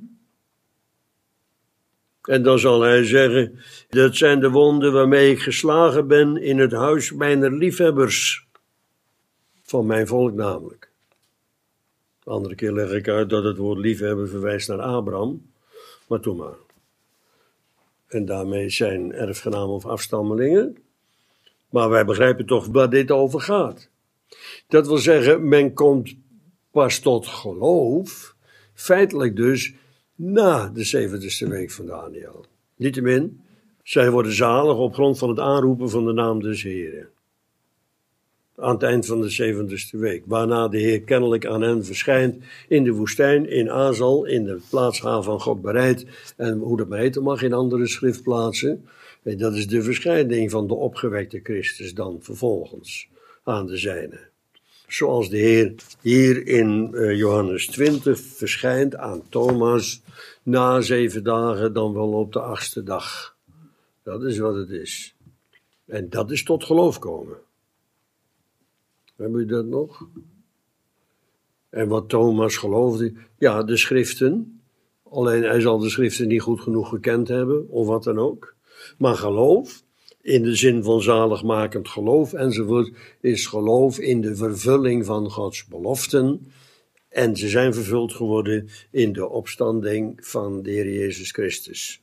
En dan zal hij zeggen, dat zijn de wonden waarmee ik geslagen ben in het huis mijner liefhebbers. Van mijn volk namelijk. De andere keer leg ik uit dat het woord liefhebber verwijst naar Abraham. Maar doe maar. En daarmee zijn erfgenamen of afstammelingen. Maar wij begrijpen toch waar dit over gaat. Dat wil zeggen, men komt pas tot geloof, feitelijk dus, na de 70ste week van Daniel. Niettemin, zij worden zalig op grond van het aanroepen van de naam des Heren. Aan het eind van de 70ste week. Waarna de Heer kennelijk aan hen verschijnt in de woestijn, in Azal, in de plaats van God bereid. En hoe dat maar heten mag in andere schriftplaatsen. En dat is de verschijning van de opgewekte Christus dan vervolgens aan de zijne. Zoals de Heer hier in Johannes 20 verschijnt aan Thomas na 7 dagen, dan wel op de 8e dag. Dat is wat het is. En dat is tot geloof komen. Hebben jullie dat nog? En wat Thomas geloofde, ja, de schriften. Alleen hij zal de schriften niet goed genoeg gekend hebben, of wat dan ook. Maar geloof in de zin van zaligmakend geloof enzovoort, is geloof in de vervulling van Gods beloften. En ze zijn vervuld geworden in de opstanding van de Heer Jezus Christus.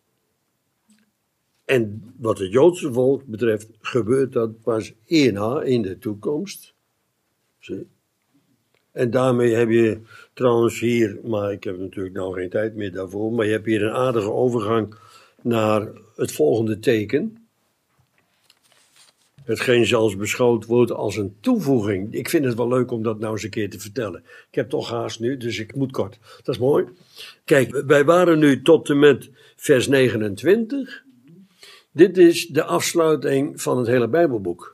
En wat het Joodse volk betreft, gebeurt dat pas hierna in de toekomst. Zie. En daarmee heb je trouwens hier, maar ik heb natuurlijk nou geen tijd meer daarvoor, maar je hebt hier een aardige overgang naar het volgende teken. Hetgeen zelfs beschouwd wordt als een toevoeging. Ik vind het wel leuk om dat nou eens een keer te vertellen. Ik heb toch haast nu, dus ik moet kort. Dat is mooi. Kijk, wij waren nu tot en met vers 29. Dit is de afsluiting van het hele Bijbelboek.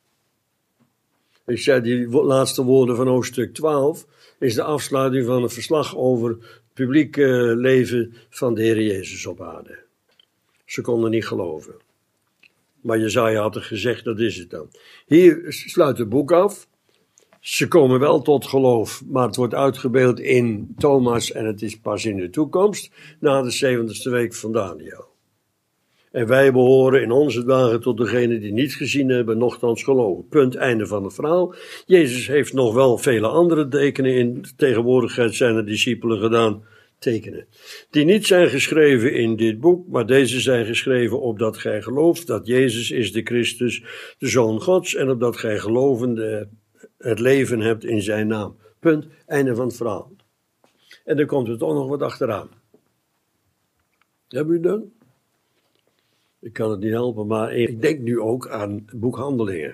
Ik zei, die laatste woorden van hoofdstuk 12 is de afsluiting van een verslag over het publieke leven van de Heer Jezus op aarde. Ze konden niet geloven. Maar Jesaja had er gezegd, dat is het dan. Hier sluit het boek af. Ze komen wel tot geloof, maar het wordt uitgebeeld in Thomas en het is pas in de toekomst, na de 70ste week van Daniel. En wij behoren in onze dagen tot degenen die niet gezien hebben, nochtans geloven. Punt, einde van het verhaal. Jezus heeft nog wel vele andere tekenen in tegenwoordigheid zijner discipelen gedaan. Tekenen. Die niet zijn geschreven in dit boek, maar deze zijn geschreven opdat gij gelooft dat Jezus is de Christus, de Zoon Gods, en opdat gij gelovende het leven hebt in zijn naam. Punt, einde van het verhaal. En dan komt er toch nog wat achteraan. Hebben u dat? Ik kan het niet helpen, maar ik denk nu ook aan het boek Handelingen.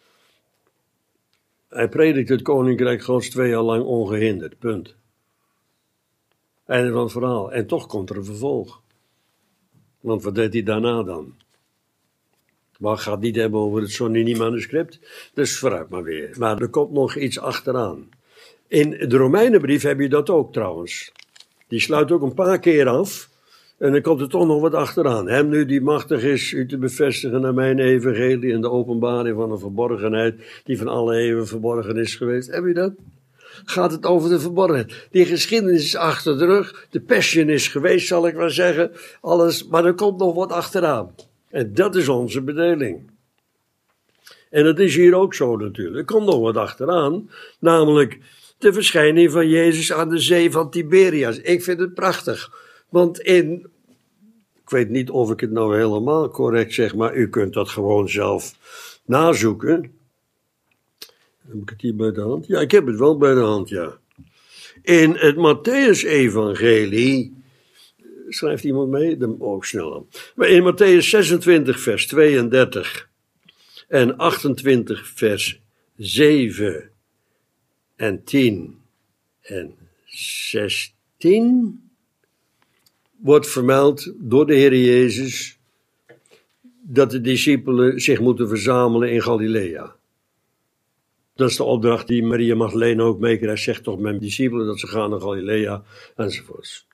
Hij predikt het koninkrijk Gods 2 jaar lang ongehinderd, punt. Einde van het verhaal. En toch komt er een vervolg. Want wat deed hij daarna dan? Maar gaat niet hebben over het Sonini manuscript. Dus vooruit maar weer. Maar er komt nog iets achteraan. In de Romeinenbrief heb je dat ook trouwens. Die sluit ook een paar keer af. En dan komt er toch nog wat achteraan. Hem nu die machtig is u te bevestigen naar mijn evangelie en de openbaring van een verborgenheid die van alle eeuwen verborgen is geweest. Heb je dat? Gaat het over de verborgenheid. Die geschiedenis is achter de rug. De passion is geweest, zal ik maar zeggen. Alles, maar er komt nog wat achteraan. En dat is onze bedeling. En dat is hier ook zo natuurlijk. Er komt nog wat achteraan. Namelijk de verschijning van Jezus aan de zee van Tiberias. Ik vind het prachtig. Want ik weet niet of ik het nou helemaal correct zeg, maar u kunt dat gewoon zelf nazoeken. Heb ik het hier bij de hand? Ja, ik heb het wel bij de hand, ja. In het Mattheüs-evangelie, schrijft iemand mee? Dan ook snel aan. Maar in Mattheüs 26 vers 32 en 28 vers 7 en 10 en 16... wordt vermeld door de Heer Jezus dat de discipelen zich moeten verzamelen in Galilea. Dat is de opdracht die Maria Magdalena ook meekrijgt. Zegt toch mijn discipelen dat ze gaan naar Galilea enzovoorts.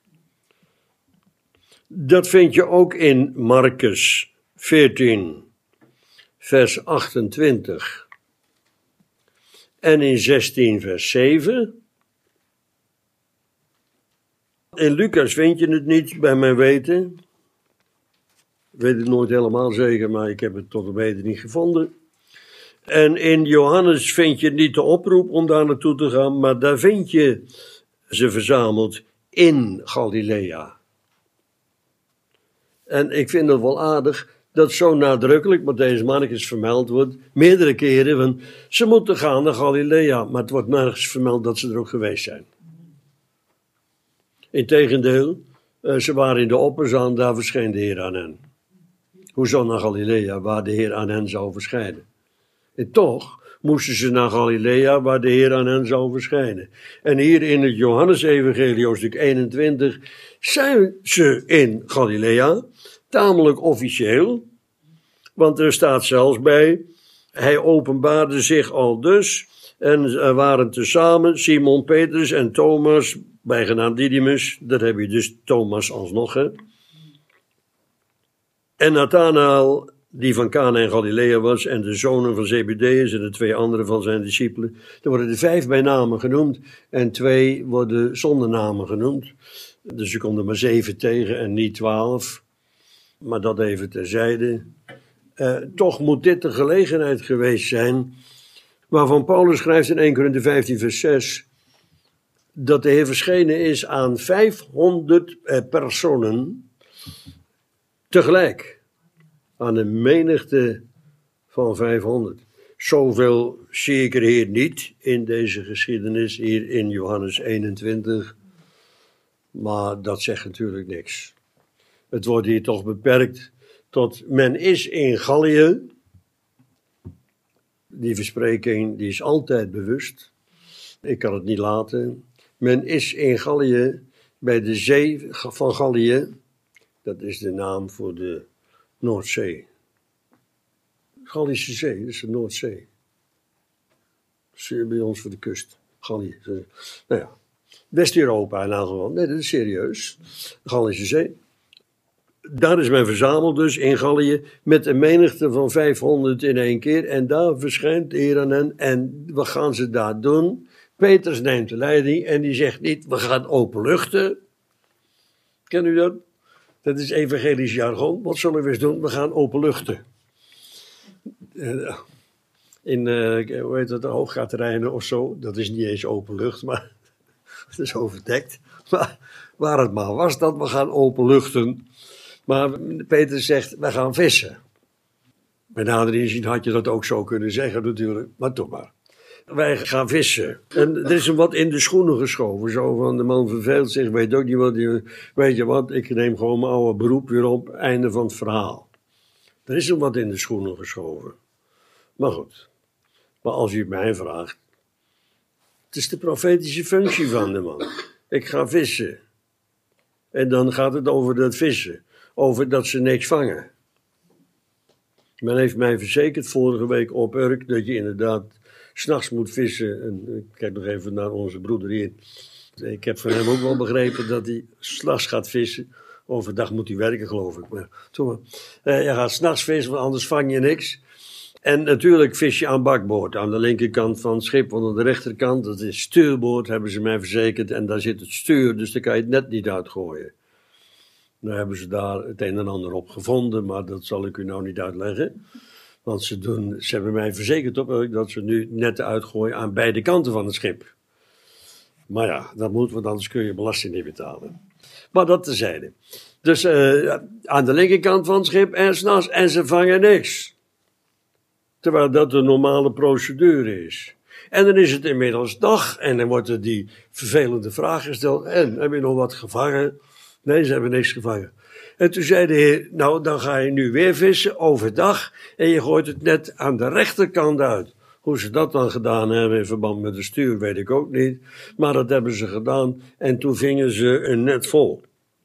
Dat vind je ook in Marcus 14 vers 28 en in 16 vers 7. In Lucas vind je het niet, bij mijn weten. Ik weet het nooit helemaal zeker, maar ik heb het tot op heden niet gevonden. En in Johannes vind je niet de oproep om daar naartoe te gaan, maar daar vind je ze verzameld in Galilea. En ik vind het wel aardig dat zo nadrukkelijk, maar deze Marcus vermeld wordt, meerdere keren, van ze moeten gaan naar Galilea, maar het wordt nergens vermeld dat ze er ook geweest zijn. Integendeel, ze waren in de opperzaan, daar verscheen de Heer aan hen. Hoezo naar Galilea, waar de Heer aan hen zou verschijnen? En toch moesten ze naar Galilea, waar de Heer aan hen zou verschijnen. En hier in het Johannes-evangelie, hoofdstuk 21, zijn ze in Galilea, tamelijk officieel. Want er staat zelfs bij, hij openbaarde zich al dus, en er waren tezamen Simon Petrus en Thomas, bijgenaamd Didymus, dat heb je dus Thomas alsnog, hè. En Nathanael, die van Cana in Galilea was, en de zonen van Zebedeus en de 2 anderen van zijn discipelen. Er worden er 5 bij namen genoemd en 2 worden zonder namen genoemd. Dus er konden maar 7 tegen en niet 12. Maar dat even terzijde. Toch moet dit de gelegenheid geweest zijn waarvan Paulus schrijft in 1 Korinthe 15 vers 6... dat de Heer verschenen is aan 500 personen tegelijk. Aan een menigte van 500. Zoveel zie ik er hier niet in deze geschiedenis, hier in Johannes 21. Maar dat zegt natuurlijk niks. Het wordt hier toch beperkt tot men is in Gallië. Die verspreking die is altijd bewust. Ik kan het niet laten. Men is in Gallië bij de zee van Gallië. Dat is de naam voor de Noordzee. Gallische Zee, dat is de Noordzee. Bij ons voor de kust. Gallië. Nou ja, West-Europa in elk geval. Nee, dat is serieus. De Gallische Zee. Daar is men verzameld dus in Gallië met een menigte van 500 in één keer. En daar verschijnt de Heer aan hen. En wat gaan ze daar doen? Petrus neemt de leiding en die zegt niet, we gaan openluchten. Ken u dat? Dat is evangelisch jargon. Wat zullen we eens doen? We gaan openluchten. In, hoe heet dat, Hooggaterreinen of zo. Dat is niet eens openlucht, maar het is overdekt. Maar waar het maar was dat we gaan openluchten. Maar Petrus zegt, we gaan vissen. Bij nader inzien had je dat ook zo kunnen zeggen natuurlijk, maar toch maar. Wij gaan vissen. En er is hem wat in de schoenen geschoven. Zo van, de man verveelt zich, weet ook niet wat. Weet je wat, ik neem gewoon mijn oude beroep weer op. Einde van het verhaal. Er is hem wat in de schoenen geschoven. Maar goed. Maar als u het mij vraagt. Het is de profetische functie van de man. Ik ga vissen. En dan gaat het over dat vissen. Over dat ze niks vangen. Men heeft mij verzekerd vorige week op Urk dat je inderdaad 's nachts moet vissen. En ik kijk nog even naar onze broeder hier. Ik heb van hem ook wel begrepen dat hij 's nachts gaat vissen. Overdag moet hij werken, geloof ik. Maar je gaat 's nachts vissen, want anders vang je niks. En natuurlijk vis je aan bakboord, aan de linkerkant van het schip. Want aan de rechterkant, dat is stuurboord, hebben ze mij verzekerd. En daar zit het stuur, dus daar kan je het net niet uitgooien. Nou hebben ze daar het een en ander op gevonden, maar dat zal ik u nou niet uitleggen. Want ze hebben mij verzekerd op dat ze nu netten uitgooien aan beide kanten van het schip. Maar ja, dat moet, want anders kun je belasting niet betalen. Maar dat terzijde. Dus aan de linkerkant van het schip en 's nachts en ze vangen niks. Terwijl dat de normale procedure is. En dan is het inmiddels dag en dan wordt er die vervelende vraag gesteld. En, heb je nog wat gevangen? Nee, ze hebben niks gevangen. En toen zei de Heer, nou dan ga je nu weer vissen overdag en je gooit het net aan de rechterkant uit. Hoe ze dat dan gedaan hebben in verband met de stuur weet ik ook niet. Maar dat hebben ze gedaan en toen vingen ze een net vol.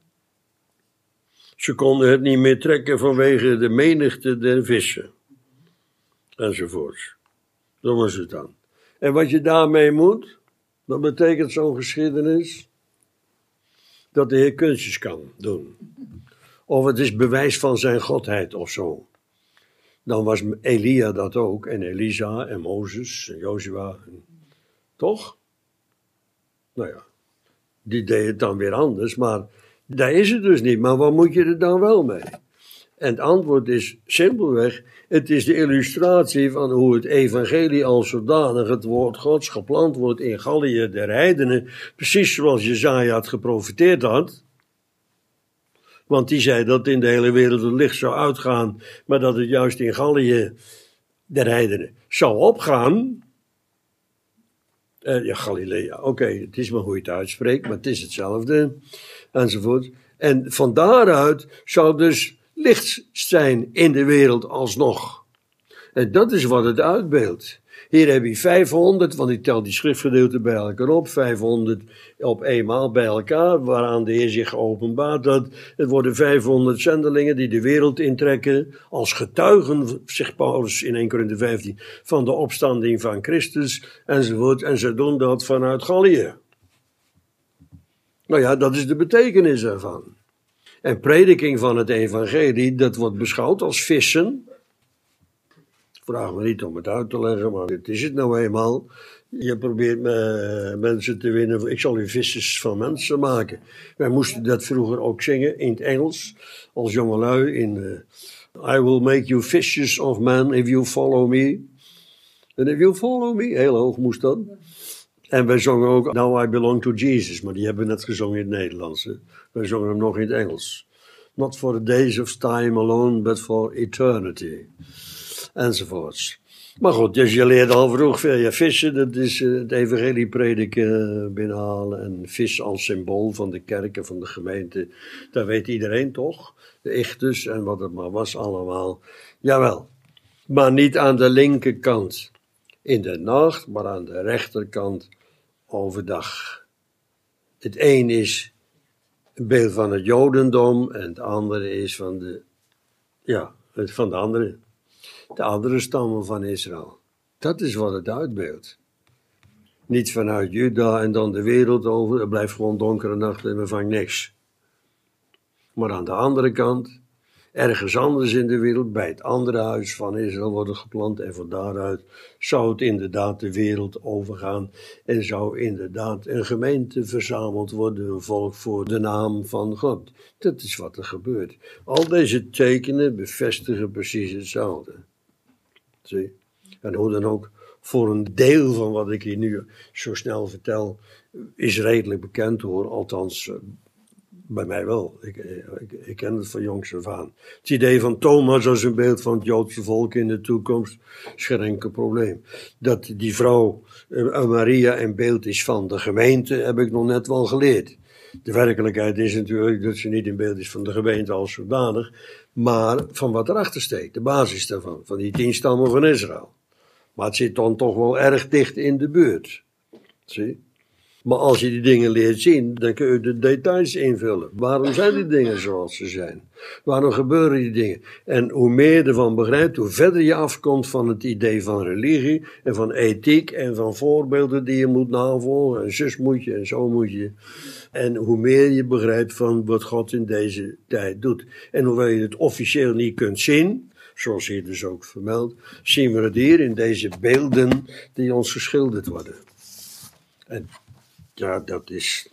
Ze konden het niet meer trekken vanwege de menigte der vissen. Enzovoorts. Zo was het dan. En wat je daarmee moet, wat betekent zo'n geschiedenis? Dat de Heer kunstjes kan doen. Of het is bewijs van zijn godheid of zo. Dan was Elia dat ook, en Elisa, en Mozes, en Jozua. Toch? Nou ja, die deed het dan weer anders, maar daar is het dus niet. Maar wat moet je er dan wel mee? En het antwoord is simpelweg, het is de illustratie van hoe het evangelie als zodanig, het woord Gods, geplant wordt in Gallië der heidenen, precies zoals Jesaja het geprofeteerd had. Want die zei dat in de hele wereld het licht zou uitgaan, maar dat het juist in Gallië der heidenen zou opgaan. Ja, Galilea, oké, het is maar hoe je het uitspreekt, maar het is hetzelfde, enzovoort. En van daaruit zou dus licht zijn in de wereld alsnog. En dat is wat het uitbeeldt. Hier heb je 500, want ik tel die schriftgedeelten bij elkaar op, 500 op eenmaal bij elkaar, waaraan de Heer zich geopenbaard had. Het worden 500 zendelingen die de wereld intrekken, als getuigen, zegt Paulus in 1 Korinthe 15, van de opstanding van Christus, enzovoort. En ze doen dat vanuit Gallië. Nou ja, dat is de betekenis ervan. En prediking van het evangelie, dat wordt beschouwd als vissen. Vraag me niet om het uit te leggen, maar dit is het nou eenmaal. Je probeert mensen te winnen. Ik zal u vissers van mensen maken. Wij moesten dat vroeger ook zingen in het Engels. Als jongelui in I will make you fishers of men if you follow me. And if you follow me, heel hoog moest dat. En wij zongen ook Now I Belong to Jesus, maar die hebben we net gezongen in het Nederlands. Hè? Wij zongen hem nog in het Engels. Not for the days of time alone, but for eternity. Enzovoorts. Maar goed, dus je leert al vroeg veel. Ja, vissen, dat is het evangelie prediken binnenhalen. En vis als symbool van de kerk en van de gemeente. Dat weet iedereen toch? De ichtus en wat het maar was allemaal. Jawel, maar niet aan de linkerkant in de nacht, maar aan de rechterkant overdag. Het een is een beeld van het Jodendom en het andere is van de andere stammen van Israël. Dat is wat het uitbeeldt. Niet vanuit Juda en dan de wereld over, er blijft gewoon donkere nacht en we vangen niks. Maar aan de andere kant, ergens anders in de wereld, bij het andere huis van Israël worden geplant en van daaruit zou het inderdaad de wereld overgaan en zou inderdaad een gemeente verzameld worden, een volk voor de naam van God. Dat is wat er gebeurt. Al deze tekenen bevestigen precies hetzelfde. Zie? En hoe dan ook, voor een deel van wat ik hier nu zo snel vertel, is redelijk bekend hoor, althans bij mij wel. Ik ken het van jongs af aan. Het idee van Thomas als een beeld van het Joodse volk in de toekomst is geen enkel probleem. Dat die vrouw Maria een beeld is van de gemeente, heb ik nog net wel geleerd. De werkelijkheid is natuurlijk dat ze niet een beeld is van de gemeente als zodanig, maar van wat erachter steekt, de basis daarvan, van die 10 stammen van Israël. Maar het zit dan toch wel erg dicht in de buurt. Zie? Maar als je die dingen leert zien, dan kun je de details invullen. Waarom zijn die dingen zoals ze zijn? Waarom gebeuren die dingen? En hoe meer je ervan begrijpt, hoe verder je afkomt van het idee van religie en van ethiek en van voorbeelden die je moet navolgen. En zus moet je en zo moet je. En hoe meer je begrijpt van wat God in deze tijd doet. En hoewel je het officieel niet kunt zien, zoals hier dus ook vermeld, zien we het hier in deze beelden die ons geschilderd worden. En ja, dat is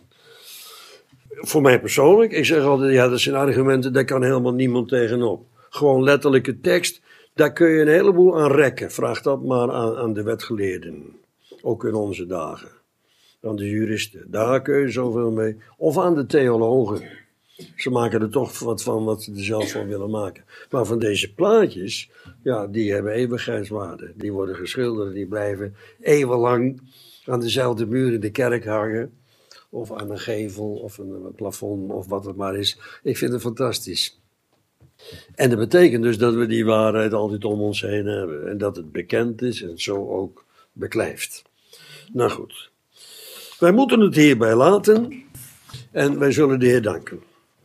voor mij persoonlijk. Ik zeg altijd, ja, dat zijn argumenten, daar kan helemaal niemand tegenop. Gewoon letterlijke tekst, daar kun je een heleboel aan rekken. Vraag dat maar aan de wetgeleerden. Ook in onze dagen. Aan de juristen, daar kun je zoveel mee. Of aan de theologen. Ze maken er toch wat van wat ze er zelf van willen maken. Maar van deze plaatjes, ja, die hebben eeuwigheidswaarde. Die worden geschilderd, die blijven eeuwenlang aan dezelfde muur in de kerk hangen. Of aan een gevel, of een plafond, of wat het maar is. Ik vind het fantastisch. En dat betekent dus dat we die waarheid altijd om ons heen hebben. En dat het bekend is en zo ook beklijft. Nou goed. Wij moeten het hierbij laten. En wij zullen de Heer danken.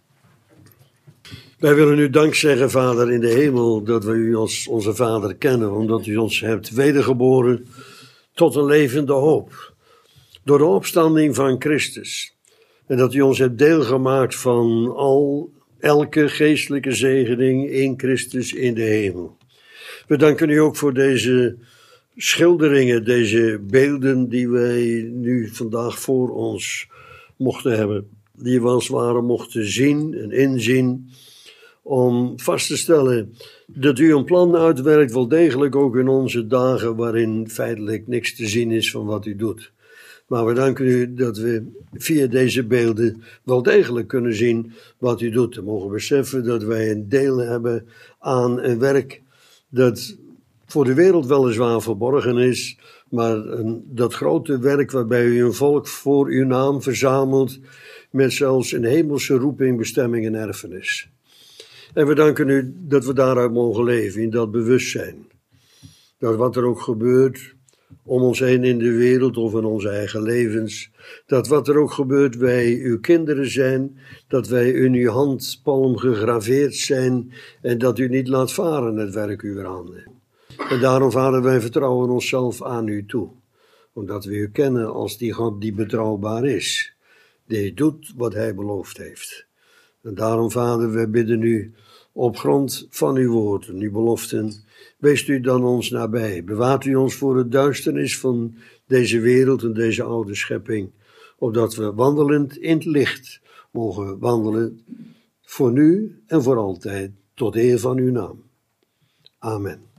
Wij willen u dank zeggen, Vader in de hemel, dat we u als onze Vader kennen, omdat u ons hebt wedergeboren tot een levende hoop, door de opstanding van Christus. En dat u ons hebt deelgemaakt van elke geestelijke zegening in Christus in de hemel. We danken u ook voor deze schilderingen, deze beelden die wij nu vandaag voor ons mochten hebben. Die we als het ware mochten zien en inzien, om vast te stellen dat u een plan uitwerkt, wel degelijk ook in onze dagen waarin feitelijk niks te zien is van wat u doet. Maar we danken u dat we via deze beelden wel degelijk kunnen zien wat u doet. We mogen beseffen dat wij een deel hebben aan een werk dat voor de wereld weliswaar verborgen is, maar dat grote werk waarbij u een volk voor uw naam verzamelt, met zelfs een hemelse roeping, bestemming en erfenis. En we danken u dat we daaruit mogen leven, in dat bewustzijn. Dat wat er ook gebeurt om ons heen in de wereld of in onze eigen levens, dat wat er ook gebeurt wij uw kinderen zijn, dat wij in uw handpalm gegraveerd zijn en dat u niet laat varen het werk uw handen. En daarom, Vader, wij vertrouwen onszelf aan u toe, omdat we u kennen als die God die betrouwbaar is, die doet wat hij beloofd heeft. En daarom, Vader, wij bidden u op grond van uw woord en uw beloften, wees u dan ons nabij. Bewaart u ons voor het duisternis van deze wereld en deze oude schepping, opdat we wandelend in het licht mogen wandelen, voor nu en voor altijd, tot eer van uw naam. Amen.